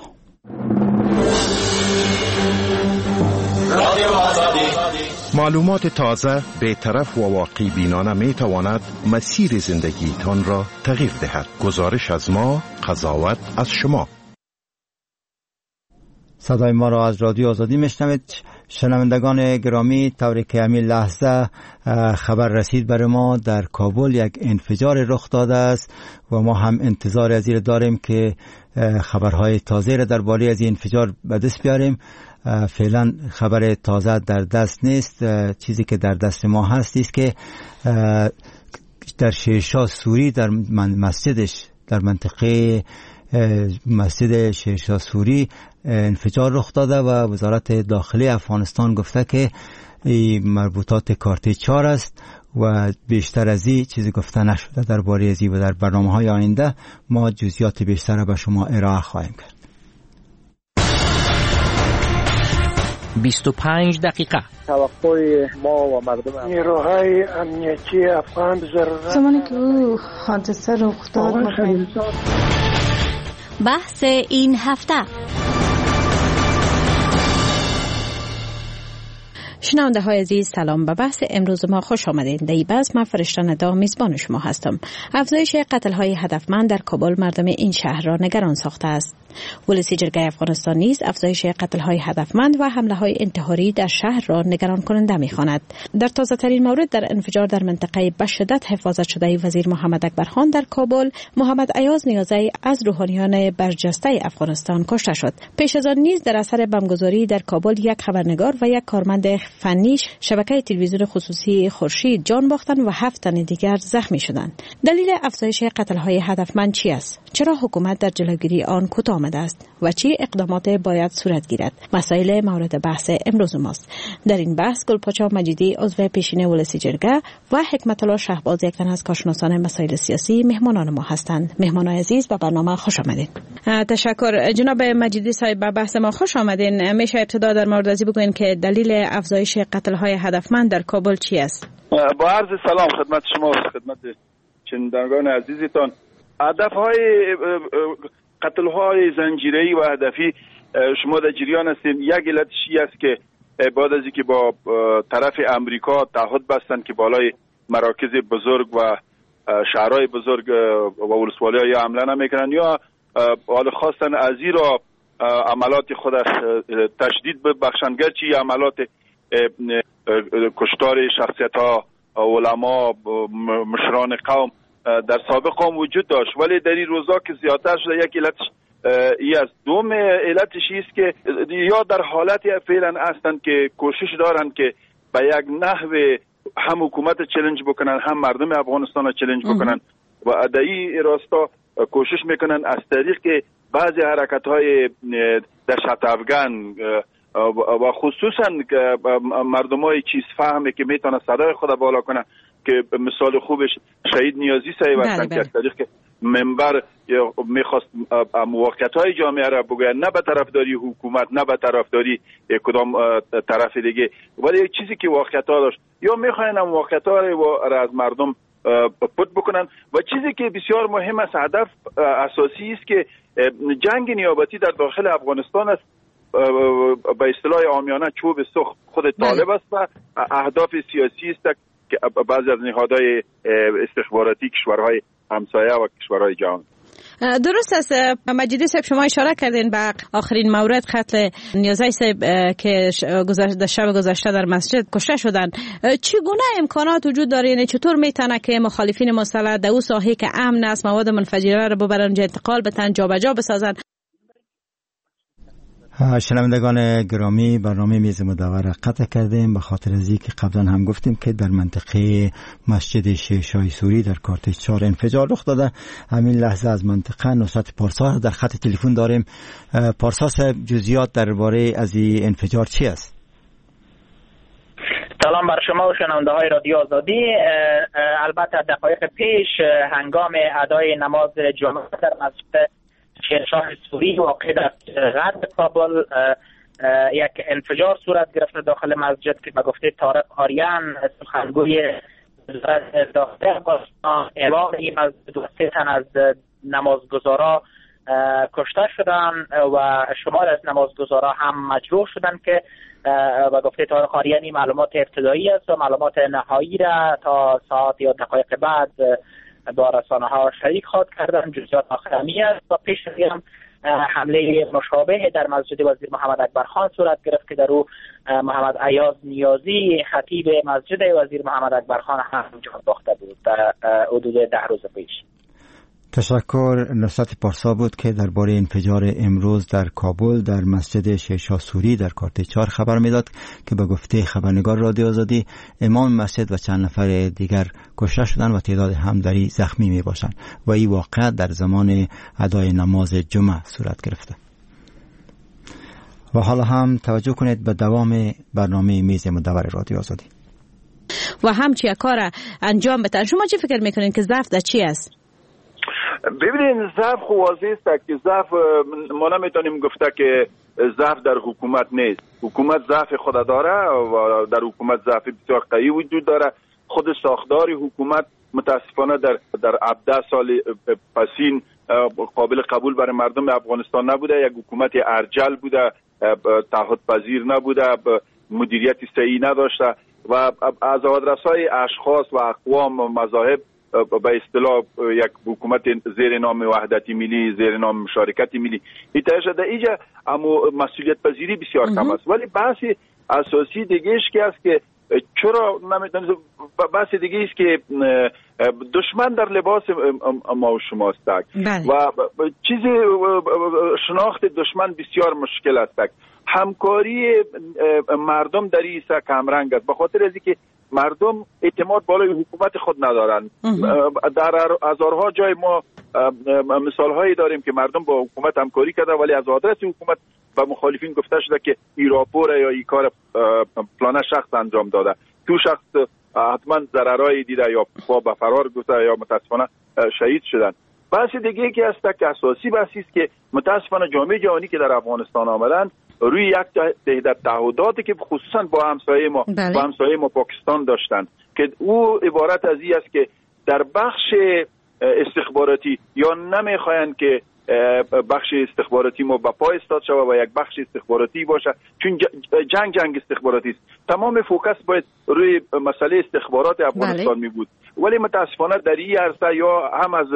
معلومات تازه، بی‌طرف و واقعی بینانه می تواند مسیر زندگیتان را تغییر دهد. گزارش از ما، قضاوت از شما. صدای ما را از رادیو آزادی میشنوید. شنوندگان گرامی، طوری که همین لحظه خبر رسید بر ما در کابل یک انفجار رخ داده است و ما هم انتظار از این داریم که خبرهای تازه را درباره از این انفجار به دست بیاریم. فعلا خبر تازه در دست نیست. چیزی که در دست ما هست است که در شیرشاه سوری در مسجدش در منطقه مسجد شیرشاه سوری انفجار رخ داده و وزارت داخلی افغانستان گفته که مربوطات کارت 4 است و بیشتر از این چیزی گفته نشده درباره از این و در برنامه‌های آینده ما جزئیات بیشتر به شما ارائه خواهیم کرد. 25 دقیقه توقع ما و مردم نیروهای امنیتی افغان ضرورت زمانی که او حادثه رخ داد بحث این هفته. شنونده های عزیز سلام. به بحث امروز ما خوش آمدید. در این بحث من فرشته ندا میزبان شما هستم. افزایش قتل های هدفمند در کابل مردم این شهر را نگران ساخته است. ولسی جرگه افغانستان نیز افزایش قتل های هدفمند و حمله های انتحاری در شهر را نگران کننده می‌خواند. در تازه ترین مورد در انفجار در منطقه به شدت حفاظت شده وزیر محمد اکبرخان در کابل، محمد ایاز نیازی از روحانیان برجسته افغانستان کشته شد. پیش از آن نیز در اثر بمبگذاری در کابل یک خبرنگار و یک کارمند فنیش شبکه تلویزیون خصوصی خورشید جان باختند و 7 تن دیگر زخمی شدند. دلیل افزایش قتل‌های هدفمند چی است؟ چرا حکومت در جلوگیری آن کوتاه آمده است و چه اقدامات باید صورت گیرد؟ مسائل مورد بحث امروز ماست. در این بحث گلپاچا مجیدی عضو پیشین ولسی جرگه و حکمت الله شهباز یک تن از کارشناسان مسائل سیاسی مهمانان ما هستند. مهمانان عزیز به برنامه خوش آمدید. تشکر جناب مجیدی صاحب، به بحث ما خوش آمدین. میشه ابتدا در مورد ازی بگوین که دلیل افزایش قتل‌های هدفمند در کابل چی است؟ با عرض سلام خدمت شما و خدمت شنوندگان عزیزتان. هدف‌های قتل‌های زنجیره‌ای و هدفی شما در جریان هستین. یک علتش است که بعد از اینکه با طرف امریکا تعهد بستند که بالای مراکز بزرگ و شهرهای بزرگ و ولسوالی‌ها حمله نمی‌کنند یا حال خواستن از این را عملات خودش تشدید ببخشند، گرچه عملات کشتار شخصیت‌ها، علما، مشران قوم در سابق هم وجود داشت، ولی در این روزا که زیادتر شده. یک علتش ای است. دوم علتش است که یا در حالتی فعلا هستند که کوشش دارند که به یک نحو هم حکومت چالش بکنن، هم مردم افغانستان چالش بکنن و ادعی راستا کوشش میکنن از طریق بعضی حرکت‌های دهشت افغان و خصوصا مردمای چیز فهمه که میتونه صدای خود بالا کنه، که مثال خوبش شهید نیازی صاحب هستن که از طریق منبر میخواست موقعیت‌های جامعه را بگوید، نه به طرفداری حکومت، نه به طرفداری کدام طرف دیگه، ولی یک چیزی که واقعیت‌ها داشت. یا میخواین موقعیت‌ها را از مردم پد بکنن و چیزی که بسیار مهم است، هدف اساسی است که جنگ نیابتی در داخل افغانستان است. به اصطلاح عامیانه چوب سخت خود طالب است و اهداف سیاسی است که بعضی از نهادهای استخباراتی کشورهای همسایه و کشورهای جهان. درست است مجیدی صاحب، شما اشاره کردین به آخرین مورد قتل نیازی صاحب که شب گذشته در مسجد کشته شدند. چگونه امکانات وجود داره؟ یعنی چطور میتونه که مخالفین مسلح در اون ساحه که امن است مواد منفجره رو ببرن اونجا انتقال بدن، جابجا بسازن؟ شنوندگان گرامی، برنامه میز مدور قطع کردیم به خاطر از اینکه قبلا هم گفتیم که در منطقه مسجد شاه سوری در کارتش 4 انفجار رخ داده. همین لحظه از منطقه نصرت پارسا در خط تلفن داریم. پارسا صاحب، جزئیات درباره از این انفجار چی است؟ سلام بر شما و شنونده های رادیو آزادی. البته دقایق پیش هنگام ادای نماز جمعه در مسجد شاه سوری واقع در غرب کابل یک انفجار صورت گرفته داخل مسجد که به گفته طارق آریان سخنگوی وزارت داخلی افغانستان امام این مسجد و 3 تن از نمازگزارا کشته شدند و شمار از نمازگزارا هم مجروح شدند که به گفته طارق آریانی معلومات ابتدایی است و معلومات نهایی را تا ساعت یا دقایق بعد با رسانه ها شریک خواهد کردن. جزئیات آخرمی است و پیش از هم حمله مشابه در مسجد وزیر محمد اکبرخان صورت گرفت که در او محمد ایاز نیازی خطیب مسجد وزیر محمد اکبرخان هم جان باخته بود در حدود 10 روز پیش. تشکر. نصرت پارسا بود که درباره انفجار امروز در کابل در مسجد شاه سوری در کارت 4 خبر میداد که به گفته خبرنگار رادیو آزادی امام مسجد و چند نفر دیگر کشته شدند و تعداد همدری زخمی می باشند و این واقعه در زمان ادای نماز جمعه صورت گرفته. و حالا هم توجه کنید به دوام برنامه میز مدور رادیو آزادی و همچی کار انجام بدن. شما چی فکر میکنین که ضعف در چی است؟ ببینید، ضعف واضح است که ضعف ما نمیتونیم گفته که ضعف در حکومت نیست. حکومت ضعف خود داره و در حکومت ضعف بسیار قوی وجود داره. خود ساختار حکومت متاسفانه در 17 سال پسین قابل قبول برای مردم افغانستان نبوده. یک حکومت ارجل بوده، تعهد پذیر نبوده، مدیریت صحیح نداشته و از آدرس‌های اشخاص و اقوام و مذاهب به اصطلاح یک حکومت زیر نام وحدت ملی، زیر نام مشارکت ملی ایتاش شده. اینجا اما مسئولیت پذیری بسیار کم است. ولی بحث اساسی دیگهش که است که چرا نمیدونید؟ بحث دیگه است که دشمن در لباس ما و شماست و چیز شناخت دشمن بسیار مشکل است. همکاری مردم در این کمرنگ است، به خاطر از اینکه مردم اعتماد بالای حکومت خود ندارن. در هزارها جای ما مثال هایی داریم که مردم با حکومت همکاری کرده ولی از آدرس حکومت و مخالفین گفته شده که این راپور یا این کار فلان شخص انجام داده، تو شخص حتما ضررایی دیده یا به فرار گذاشته یا متاسفانه شهید شدن. بحث دیگه که است که اساسی بحثی است که متاسفانه جامعه جهانی که در افغانستان آمدن روی یک تعهداتی که خصوصا با همسایه ما پاکستان داشتن که او عبارت از این است که در بخش استخباراتی یا نمیخواین که بخش استخباراتی ما به پای استاد شود و یک بخش استخباراتی باشه، چون جنگ استخباراتی است. تمام فوکس باید روی مسئله استخبارات افغانستان می بود، ولی متاسفانه در این عرصه یا هم از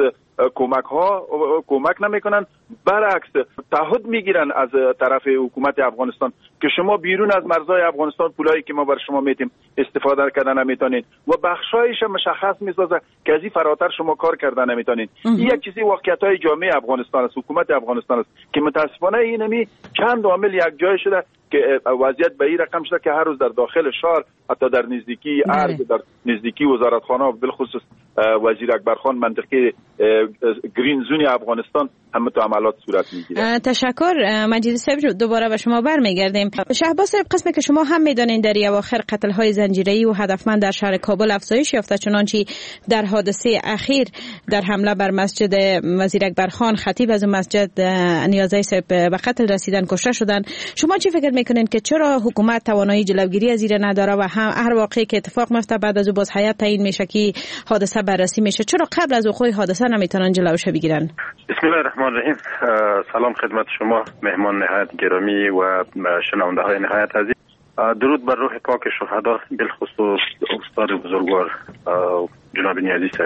کمک نمیکنن، برعکس تعهد میگیرن از طرف حکومت افغانستان که شما بیرون از مرزهای افغانستان پولایی که ما بر شما میتیم استفاده کردن نمیتونین و بخشایش مشخص میسازه که از این فراتر شما کار کردن نمیتونین. این یک چیزی واقعیت‌های جامعه افغانستان است، حکومت افغانستان است که متاسفانه اینمی چند عامل یک جای شده که وضعیت به این رقم شده که هر روز در داخل شهر، حتی در نزدیکی ارگ، در نزدیکی وزارتخانه و بالخصوص وزیر اکبرخان منطقه گرین زون افغانستان همه تو عملات صورت میگیره. تشکر مجید صاحب، دوباره به شما برمیگردیم. شهباز صاحب، قسمی که شما هم میدونین در اواخر قتل های زنجیره‌ای و هدفمند در شهر کابل افزایش یافته، چنانچه در حادثه اخیر در حمله بر مسجد وزیر اکبرخان خطیب از مسجد نیازی صاحب به قتل رسیدن، کشته شدن. شما چی فکر میکنین که چرا حکومت توانایی جلوگیری از این نداره و هر واقعی که اتفاق میفته بعد از باز هیئت تعیین میشه که حادثه بررسی میشه، چرا قبل از وقوع حادثه نمیتونن جلوش بگیرن؟ بسم الله الرحمن الرحیم. سلام خدمت شما مهمان نهایت گرامی و شنونده های نهایت عزیز. درود بر روح پاک شهدا، بالخصوص استاد بزرگوار جناب نیازی صاحب.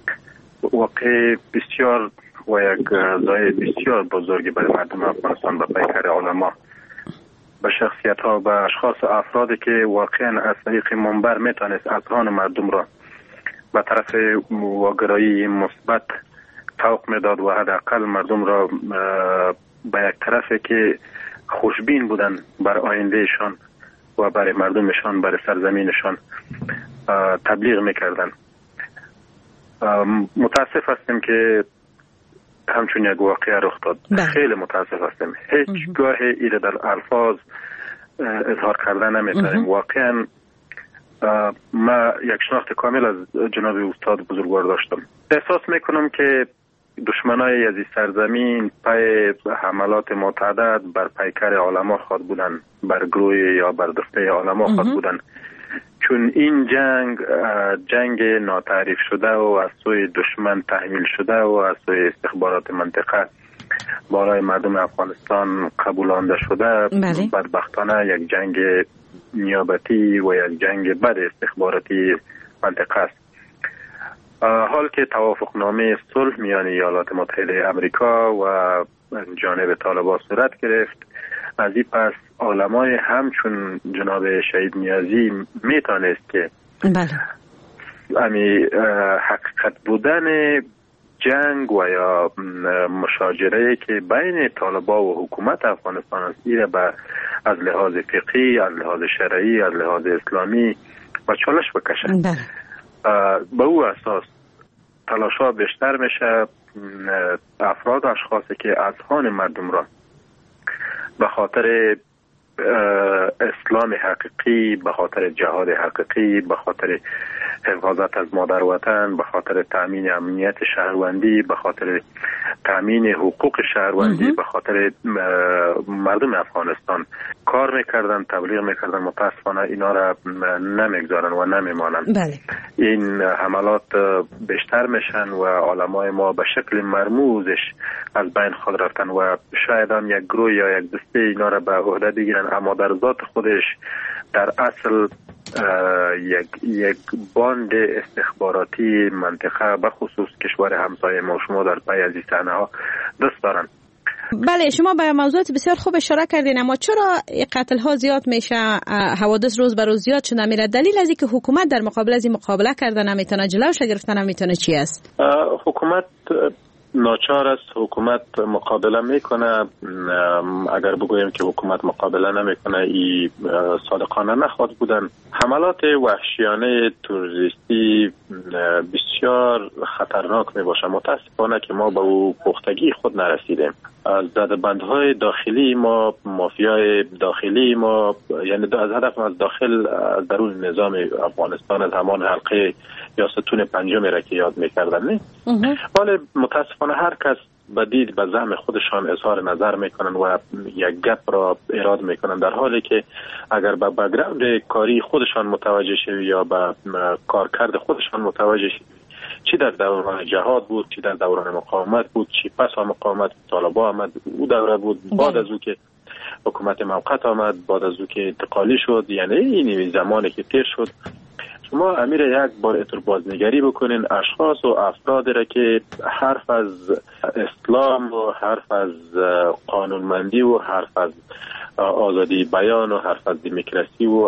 واقع بسیار و یک ضایعه بسیار بزرگی برای مردم افغانستان به پیکر علما، به شخصیت ها، به اشخاص افرادی که واقعا از طریق منبر میتونست اذهان مردم را به طرف واگرایی مثبت توق میداد و حداقل مردم را به یک طرفی که خوشبین بودن بر آیندهشان و برای مردمشان، برای سرزمینشان تبلیغ میکردن. متاسف هستیم که همچون یک واقعه رخ داد. خیلی متاسف هستیم. هیچ گاه ایره در الفاظ اظهار کردن نمیتونیم. واقعا ما یک شناخت کامل از جناب استاد بزرگوار داشتم. احساس میکنم که دشمنای از سرزمین پای حملات متعدد بر پیکر علما خواد بودن، بر گروه یا بر دسته علما خواد بودن، چون این جنگ ناتعریف شده و از سوی دشمن تحمیل شده و از سوی استخبارات منطقه بالای مردم افغانستان قبولانده شده. بدبختانه یک جنگ نیابتی و یک جنگ بد استخباراتی منطقه است. حال که توافقنامه صلح میان ایالات متحده امریکا و جانب طالبان صورت گرفت، از این پس علمای همچون جناب شهید نیازی میتونست که حقیقت بودن جنگ و یا مشاجره که بین طالبان و حکومت افغانستان است، ایره از لحاظ فقهی، از لحاظ شرعی، از لحاظ اسلامی و چالش بکشن. به او اساس تلاش‌ها بیشتر میشه. افراد و اشخاصی که اذهان مردم را به خاطر اسلام حقیقی، به خاطر جهاد حقیقی، به خاطر حفاظت از مادر وطن، به خاطر تامین امنیت شهروندی، به خاطر تامین حقوق شهروندی، به خاطر مردم افغانستان کار میکردن، تبلیغ میکردن، متاسفانه اینا را نمیگذارن و نمیمانن. این حملات بیشتر میشن و علمای ما به شکل مرموزش از بین خود رفتن و شاید هم یک گروه یا یک دسته اینا را به عهده بگیرن، اما در ذات خودش در اصل یک باند استخباراتی منطقه به خصوص کشور همسایه ما شما در پای از این صحنه ها دست دارن. بله، شما به موضوعات بسیار خوب اشاره کردین، اما چرا قتل ها زیاد میشه، حوادث روز به روز زیاد شده میره؟ دلیل از اینکه حکومت در مقابل از این مقابله کردن نمیتونه، جلوش گرفتن نمیتونه چی است؟ حکومت ناچار است، حکومت مقابله میکنه. اگر بگویم که حکومت مقابله نمیکنه این صادقانه نخواهد بودن. حملات وحشیانه تروریستی بسیار خطرناک می باشه. متاسفانه که ما به او پختگی خود نرسیدیم. از زدبندهای داخلی ما، مافیای داخلی ما، یعنی از هدف از داخل، از درون نظام افغانستان، از همان حلقه یا ستون پنجم را که یاد میکردن، ولی متاسفانه هر کس بدید به زعم خودشان اظهار نظر میکنن و یک گپ را ایراد میکنن، در حالی که اگر به بک‌گراند کاری خودشان متوجه شوی یا به کارکرد خودشان متوجه شوی، چی در دوران جهاد بود، چی در دوران مقاومت بود، چی پس از مقاومت طالبان آمد، او دوره بود، بعد از او که حکومت موقت آمد، بعد از او که انتقالی شد، یعنی این زمانی که تیر شد، شما امیر یک بار اتر بازنگری بکنین اشخاص و افراد را که حرف از اسلام و حرف از قانونمندی و حرف از آزادی بیان و حرف از دموکراسی و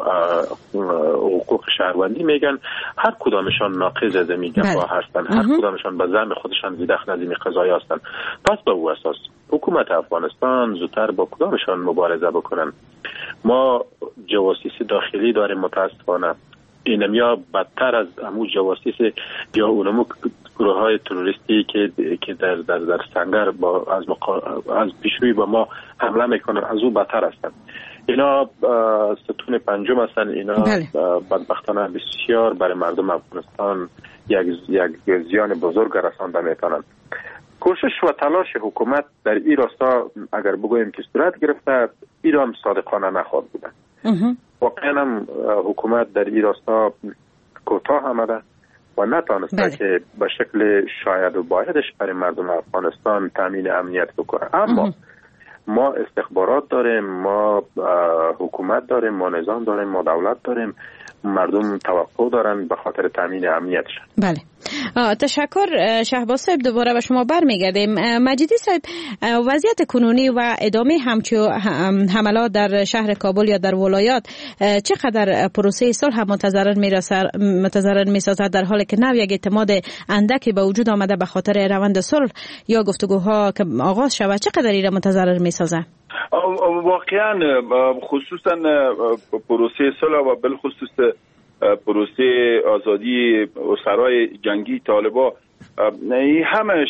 حقوق شهروندی میگن، هر کدامشان ناقض از این گپ‌ها هستن، هر کدامشان به زعم خودشان زیدخ نظیم قضایی هستن. پس به او اساس حکومت افغانستان زودتر با کدامشان مبارزه بکنن. ما جواسیس داخلی داریم متاسفانه، اینم یا بدتر از امو جواسیس یا اونمو گروه های تروریستی که در سنگر از پیشروی با ما حمله میکنن، از او بدتر هستن. اینا ستون پنجم هستن. اینا بدبختانه بسیار برای مردم افغانستان یک زیان بزرگ رسانده میتونن. کوشش و تلاش حکومت در این راستا اگر بگویم که صورت گرفته، ایران صادقانه نخواهد بودن. واقعا هم حکومت در این راستا کوتاه آمده و نتانسته که به شکل شاید و بایدش برای مردم افغانستان تامین امنیت بکنه. اما ما استخبارات داریم، ما حکومت داریم، ما نظام داریم، ما دولت داریم، مردم توقع دارن به خاطر تامین امنیتشان. بله، تشکر. شهباز صاحب دوباره به شما برمیگردیم. مجیدی صاحب، وضعیت کنونی و ادامه همچو حملات در شهر کابل یا در ولایات چقدر پروسه صلح متضرر میسازد، در حالی که نو یک اعتماد اندکی به وجود آمده به خاطر روند صلح یا گفتگوها که آغاز شود، چقدر این متضرر میسازد؟ واقعا خصوصا پروسه صلح و بالخصوص پروسه آزادی اسرای جنگی طالبا، همش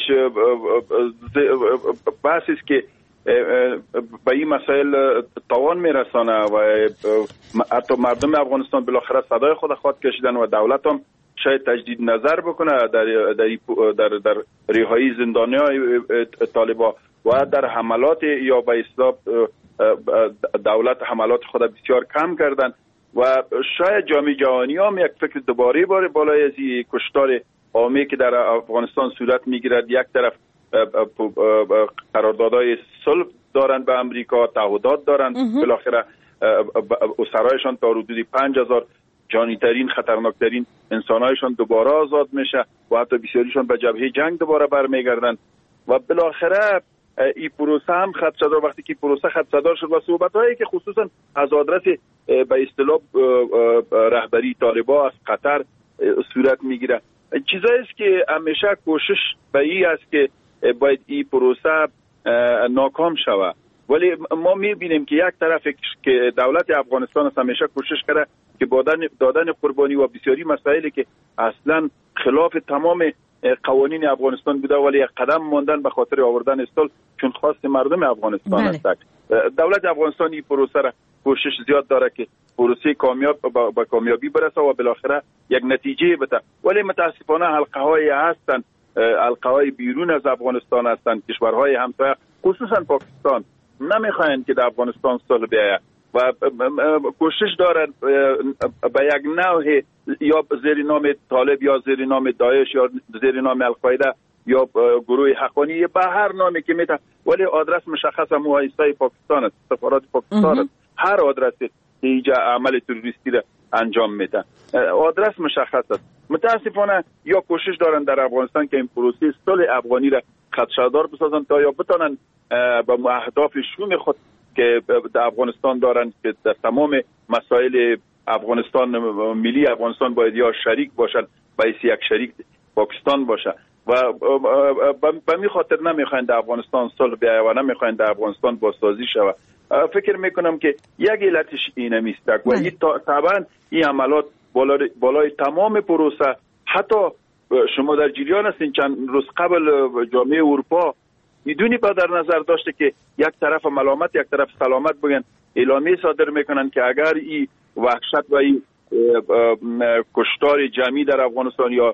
بحثی است که به این مسائل تاوان میرسانه و حتی مردم افغانستان بالاخره صدای خود خواهد کشیدن و دولت هم شاید تجدید نظر بکنه در رهایی زندانیان طالبا و در حملات، یا به اصطلاح دولت حملات خود بسیار کم کردن و شاید جامعه جهانی هم یک فکر دوباره بالای از این کشتار عامی که در افغانستان صورت میگیرد. یک طرف قراردادهای صلح دارن به امریکا، تعهدات دارن، بالاخره اسرایشان تا حدود 5000 جانی ترین خطرناکترین انسانایشان دوباره آزاد میشه و حتی بسیاریشان به جبهه جنگ دوباره برمیگردن و بالاخره این پروسه هم خدشه‌دار. وقتی که پروسه خدشه‌دار شد و صحبت‌هایی که خصوصا از آدرس به اصطلاح رهبری طالبان از قطر صورت میگیره، چیزایی است که همیشه کوشش به این است که باید این پروسه ناکام شود، ولی ما میبینیم که یک طرف که دولت افغانستان است همیشه کوشش کرده که دادن قربانی و بسیاری مسائلی که اصلا خلاف تمام قوانین افغانستان بوده ولی یک قدم ماندن به خاطر آوردن صلح چون خواست مردم افغانستان است. دولت افغانستان این پروسه را کوشش زیاد داره که پروسه با کامیابی برسه و بالاخره یک نتیجه بده، ولی متاسفانه حلقه های هستن، حلقه های بیرون از افغانستان هستن، کشورهای همسایه خصوصا پاکستان نمیخواین که در افغانستان صلح بیاید و کوشش دارن به یک نوع یا زیر نام طالب یا زیر نام داعش یا زیر نام القاعده یا گروه حقانی به هر نامی که میتونه، ولی آدرس مشخص مؤسسه پاکستان است، سفارت پاکستان است. هر آدرسی که اینجا عمل تروریستی را انجام میدن. آدرس مشخص است. متاسفانه یا کوشش دارن در افغانستان که این پروسه صلح افغانی را خدشه‌دار بسازن تا یا بتونن به اهداف شوم خود که در افغانستان دارن که در تمام مسائل افغانستان ملی افغانستان باید یا شریک باشن و یک شریک پاکستان باشه و به می خاطر نمیخواین در افغانستان صلح بیاید و نمیخواین در افغانستان بازسازی شود. فکر میکنم که یک علتش اینه میست و این طبعا این عملات بالای تمام پروسه. حتی شما در جریان هستین چند روز قبل جامعه اروپا میدونی با در نظر داشته که یک طرف ملامت یک طرف سلامت بگن اعلامیه صادر میکنن که اگر این وحشت و این کشتار جمعی در افغانستان یا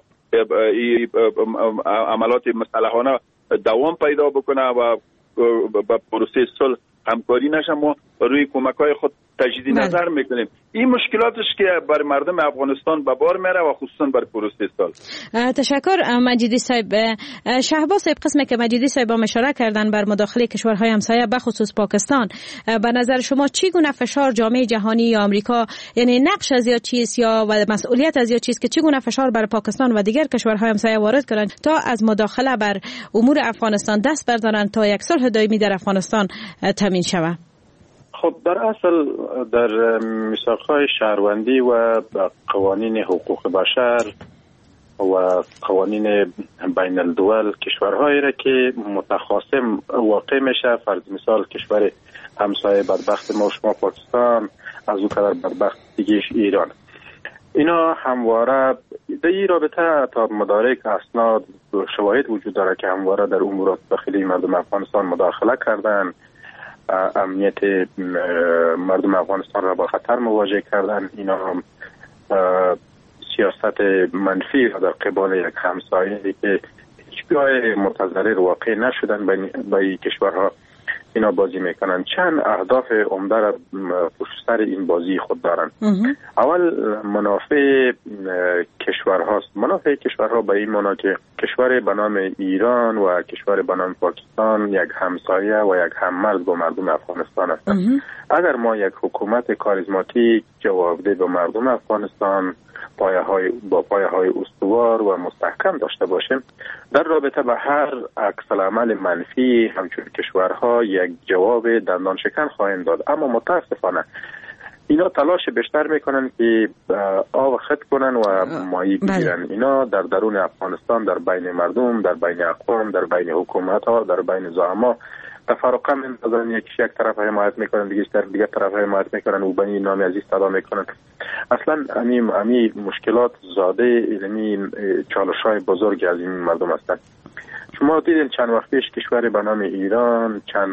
عملات مسلحانه دوام پیدا بکنه و با پروسه صلح همکاری نشه، ما روی کمک‌های خود تجدید نظر میکنیم. این مشکلاتش که بر مردم افغانستان به بار میره و خصوصا بر پروسه صلح. تشکر مجیدی صاحب. شهباز صاحب، قسمی که مجیدی صاحب هم اشاره کردن بر مداخله کشورهای همسایه به خصوص پاکستان، به نظر شما چی گونه فشار جامعه جهانی یا آمریکا، یعنی نقش از یا چیست یا و مسئولیت از یا چیست که چی گونه فشار بر پاکستان و دیگر کشورهای همسایه وارد کنند تا از مداخله بر امور افغانستان دست بردارند تا یک صلح دائمی در افغانستان تامین شود؟ خب در اصل در میثاق‌های شهروندی و قوانین حقوق بشر و قوانین بین الدول کشورهایی را که متخاصم واقع میشه، فرض مثال کشور همسایه بدبخت ما شما پاکستان، از او کدر بدبخت دیگه ایران، اینا همواره در این رابطه تا مدارک اسناد شواهد وجود داره که همواره در امورات داخلی مردم افغانستان مداخله کردن، امنیت مردم افغانستان را با خطر مواجه کردن. اینا سیاست منفی در قبال یک همسایه که هیچگاه متضرر واقع نشدن به این کشورها اینا بازی میکنن. چند اهداف عمده را پشت سر این بازی خود دارن. اول منافع کشورهاست. منافع کشورها به این معنی که کشور به نام ایران و کشور به نام پاکستان یک همسایه و یک هممرز با مردم افغانستان هستند. اگر ما یک حکومت کاریزماتیک جوابده به مردم افغانستان با پایه‌های استوار و مستحکم داشته باشیم، در رابطه به هر عکس العمل منفی همچون کشورها یک جواب دندان شکن خواهند داد. اما متاسفانه اینا تلاش بیشتر میکنن که آب خط کنن و مایی بگیرن. اینا در درون افغانستان، در بین مردم، در بین اقوام، در بین حکومت ها، در بین زعما تفرقه میندازن. یک طرف حمایت میکنن، دیگه طرف حمایت میکنن و بنی نام عزیز صدا میکنن. اصلا امی مشکلات زاده علمی چالش‌های بزرگی از این مردم هستند. شما دیدین چند وقت پیش کشور به نام ایران چند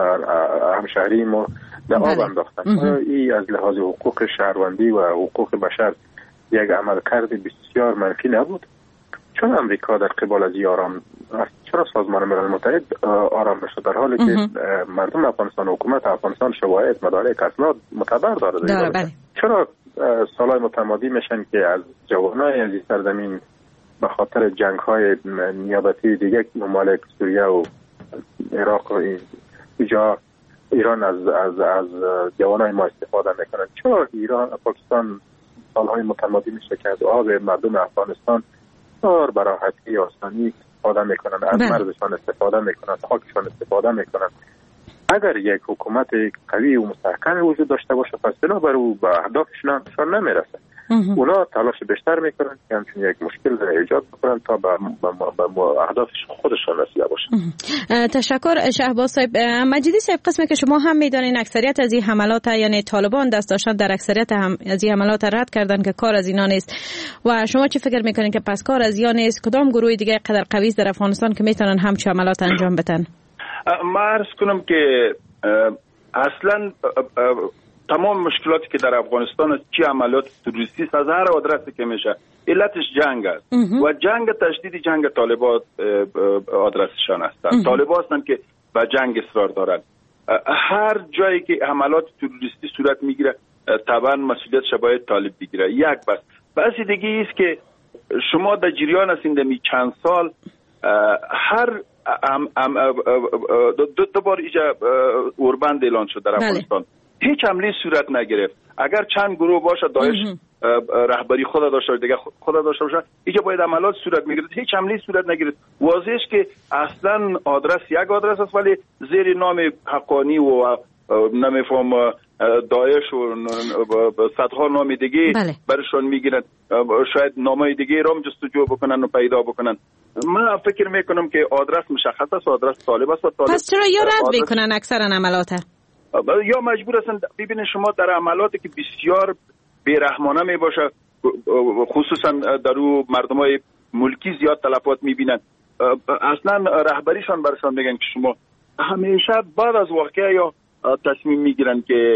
همشهری ما در آب انداختن. این از لحاظ حقوق شهروندی و حقوق بشر یک عملکرد بسیار منفی نبود؟ چون امریکا در قبال از آرام است؟ چرا سازمان ملل متحد آرام نشد در حالی که مردم افغانستان و حکومت افغانستان شواهد مدارک اسناد معتبر داره؟ چرا سالهای متمادی میشن که از جوانای از این سرزمین به خاطر جنگ‌های نیابتی دیگه ممالک سوریه و عراق و اینجا ایران از جوانای ما استفاده میکنن؟ چرا ایران پاکستان سالهای متمادی میشه که از آب مردم افغانستان به راحتی آسانی استفاده میکنن، از مرزشان استفاده میکنن، خاکشان استفاده میکنن؟ اگر یک حکومت قوی و مستحکم وجود داشته باشه پس بنابر او به اهدافشان نمیرسه. اونا تلاش بیشتر میکنن که همچون یک مشکل را ایجاد بکنن تا به اهداف خودشان رسیده باشن. تشکر شهباز صاحب. مجیدی صاحب، قسمی که شما هم میدانین اکثریت از این حملات، یعنی طالبان دست داشتن در اکثریت از این حملات رد کردن که کار از اینا نیست، و شما چی فکر میکنین که پس کار از اینا نیست؟ کدام گروه دیگه قدر قوی در افغانستان که میتونن همچین حملات انجام بدن؟ ما عرض کنم که اصلا تمام مشکلاتی که در افغانستان چی عملیات تروریستی از هر آدرسی که میشه علتش جنگ است و جنگ تشدید جنگ طالبان آدرسشان است. طالبان هستن که به جنگ اصرار دارند. هر جایی که عملیات تروریستی صورت میگیره طبعا مسئولیت باید طالب بگیره. یک بس دیگه است که شما در جریان هستین در چند سال هر دو بار ایجا اوربند اعلان شد در افغانستان. هیچ حمله صورت نگرفت. اگر چند گروه باشه داعش رهبری خود داشته دیگه خود داشته باشه، اینجا باید عملیات صورت میگیره. هیچ عملی صورت نگیره. واضحه است که اصلا آدرس یک آدرس است، ولی زیر نام حقانی و نمیفهم داعش و صدها نام دیگه برشان میگیرن، شاید نامای دیگه را جستجو بکنن و پیدا بکنن. من فکر میکنم که آدرس مشخص است، آدرس طالب است. پس چرا یا رد میکنن اکثرا عملات یا مجبور هستن؟ ببینید شما در عملاتی که بسیار بیرحمانه می باشه، خصوصا در او مردمای ملکی زیاد تلفات میبینن، اصلا رهبریشان برشان میگن که شما همیشه بعد از واقعه یا تصمیم میگیرن که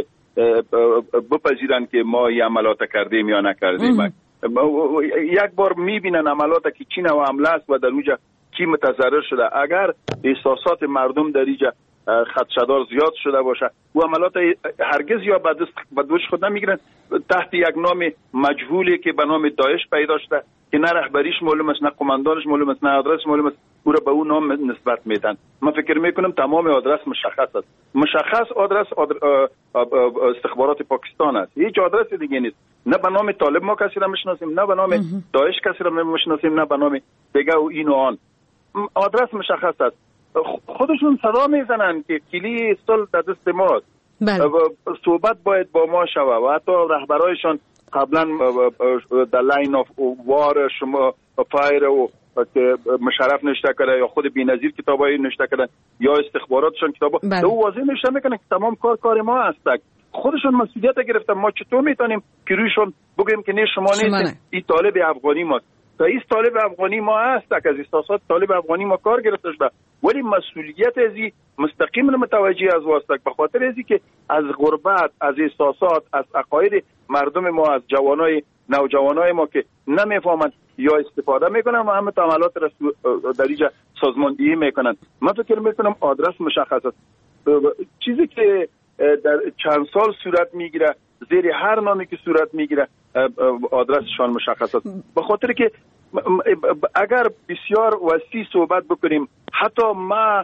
بپذیرن که ما این عملات کردیم یا نکردیم. یک بار میبینن عملات که چی نوع عمله است و در اونجا کی متضرر شده. اگر احساسات مردم در اینجا خدشه‌دار زیاد شده باشه، و عملات هرگز یا به دوش خود نمیگیرن تحت یک نام مجهولی که به نام داعش پیدا شده که نه رهبریش معلوم است، نه قماندانش معلوم است، نه آدرس معلوم است، او را به اون نام نسبت میدن. من فکر میکنم تمام آدرس مشخص است. مشخص آدرس استخبارات پاکستان است، هیچ آدرس دیگه نیست. نه به نام طالب ما کسی را میشناسیم، نه به نام داعش کسی را میشناسیم، نه به نام دیگه و این و آن. آدرس مشخص است. خودشون صدا میزنن که کلی صلح در دست ماست. صحبت باید با ما شوه و حتی رهبرایشان قبلا در لاین آف وار شما فایر و که مشرف نشته کرده یا خود بی‌نظیر کتابایی نشته کرده یا استخباراتشان کتابا دو واضح نشته میکنه که تمام کار ما هست. خودشون مسئولیت گرفتن. ما چطور میتونیم که رویشون بگیم که نه شما نیستید، این طالب افغانی ماست. رئیس طالب افغانی ما هست که از احساسات طالب افغانی ما کار گرفته شده، ولی مسئولیت ازی مستقیم متوجه از واسطه به خاطر ازی که از غربت، از احساسات، از عقاید مردم ما، از نوجوانای ما که نمیفهمند یا استفاده میکنن و همه عملات در اینجا سازماندهی میکنن. من فکر میکنم آدرس مشخص است. چیزی که در چند سال صورت میگیره، زیر هر نامی که صورت میگیره آدرسشان مشخص است. به خاطر که اگر بسیار وسیع صحبت بکنیم، حتی ما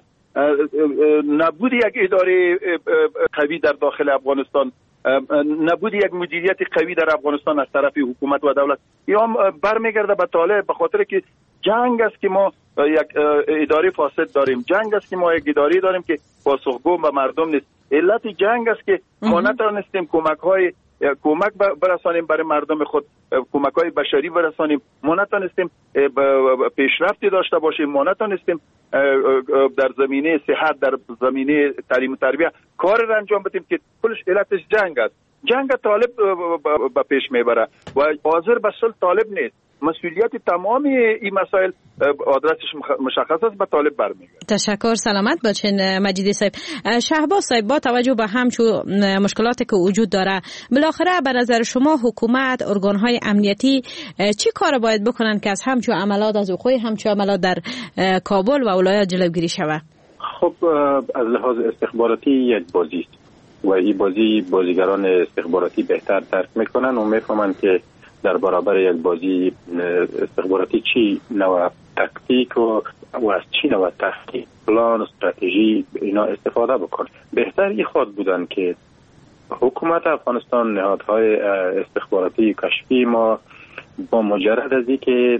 نبود یک اداره قوی در داخل افغانستان، نبود یک مدیریت قوی در افغانستان از طرف حکومت و دولت، یا برمیگرده به طالب. به خاطر که جنگ است که ما یک اداره فاسد داریم، جنگ است که ما یک اداره داریم که پاسخگو به مردم نیست. علت جنگ است که ما نتوانستیم کمک برسانیم برای مردم خود، کمک‌های بشری برسانیم، ما نتوانستیم پیشرفتی داشته باشیم، ما نتوانستیم در زمینه صحت، در زمینه تعلیم و تربیت کار را انجام بدیم که کلش علتش جنگ است. جنگ طالب به پیش میبره و حاضر به صلح طالب نیست. مسئولیت تمام این مسائل آدرسش مشخص است، به طالب برمیگرده. تشکر، سلامت باشین مجیدی صاحب. شهباز صاحب، با توجه به همچو مشکلاتی که وجود داره، بالاخره به نظر شما حکومت، ارگان‌های امنیتی چی کار باید بکنن که از همچو عملات، از وقوع همچو عملات در کابل و ولایات جلوگیری شود؟ خب از لحاظ استخباراتی یک بازی است و این بازیگران استخباراتی بهتر درک میکنن و میفهمن که در برابر یک بازی استخباراتی چی نوع تکتیک و از چی نوع تحقیق، پلان و استراتژی اینا استفاده بکن. بهتر این خود بودن که حکومت افغانستان، نهادهای استخباراتی کشفی ما با مجرد از اینکه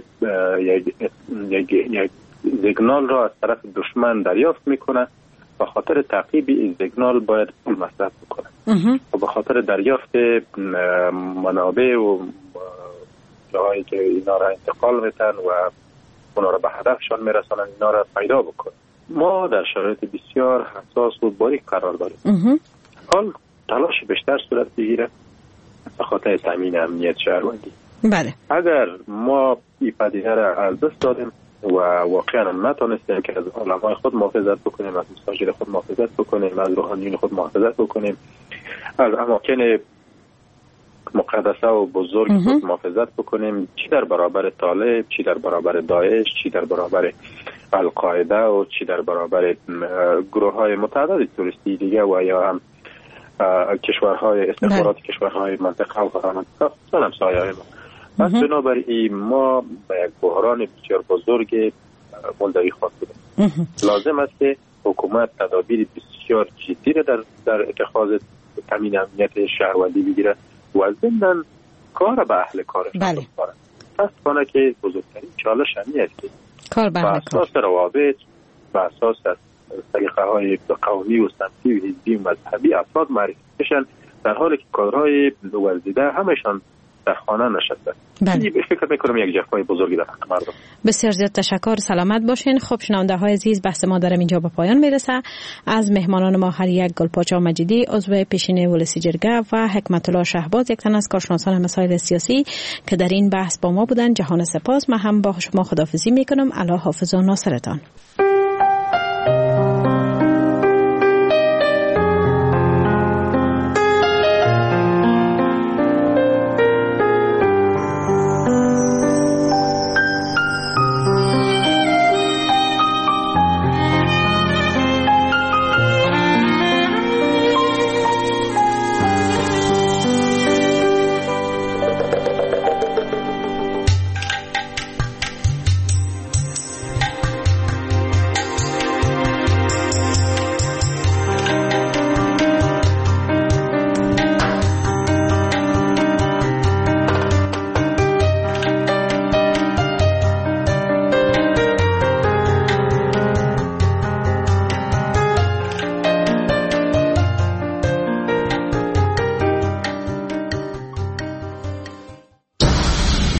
یک سیگنال را از طرف دشمن دریافت میکنه، به خاطر تعقیب این سیگنال باید پول مصرف بکنه و به خاطر دریافت منابع و جاهایی که اینا را انتقال میتن و اونا را به هدفشان میرسانن اینا را پیدا بکنه. ما در شرایط بسیار حساس و باریک قرار داریم. حال تلاش بیشتر صورت بگیره به خاطر تامین امنیت شهروندی. بله. اگر ما این پدیده را از دست دادیم و واقعا نتونستیم که از علمای خود محافظت بکنیم، از مساجد خود محافظت بکنیم، از روحانیون خود محافظت بکنیم، از اماکن مقدسه و بزرگ خود محافظت بکنیم، چی در برابر طالب، چی در برابر داعش، چی در برابر القاعده و چی در برابر گروه های متعدد توریستی دیگه و یا هم کشورهای استخبارات کشورهای منطقه و فرامنطقه سالم سایه ما. پس بنابراین ما به یک بحران بسیار بزرگ ملدوی خواهد بودیم. لازم است که حکومت تدابیر بسیار جدی را در اتخاذ تامین امنیت شهروندی بگیره و ضمن کار به اهل کارش دارند. متاسفانه که بزرگترین چالش همین است که کار به اهل کار، اساس روابط، به اساس طریقه های قومی و سمتی و حزبی و مذهبی افراد معرفی بشن، در حالی که کارهای ورزیده همشان در خانه نشسته. فکر میکنم یک جفای بزرگی در حق مردم. بسیار زیاد تشکر، سلامت باشین. خب شنونده های عزیز، بحث ما در اینجا به پایان میرسه. از مهمانان ما هر یک گلپاچا مجیدی عضو پیشین ولسی جرگه و حکمت الله شهباز، یک تن از کارشناسان مسائل سیاسی که در این بحث با ما بودن، جهان سپاس. من هم با شما خداحافظی میکنم. الله حافظ و ناصرتان.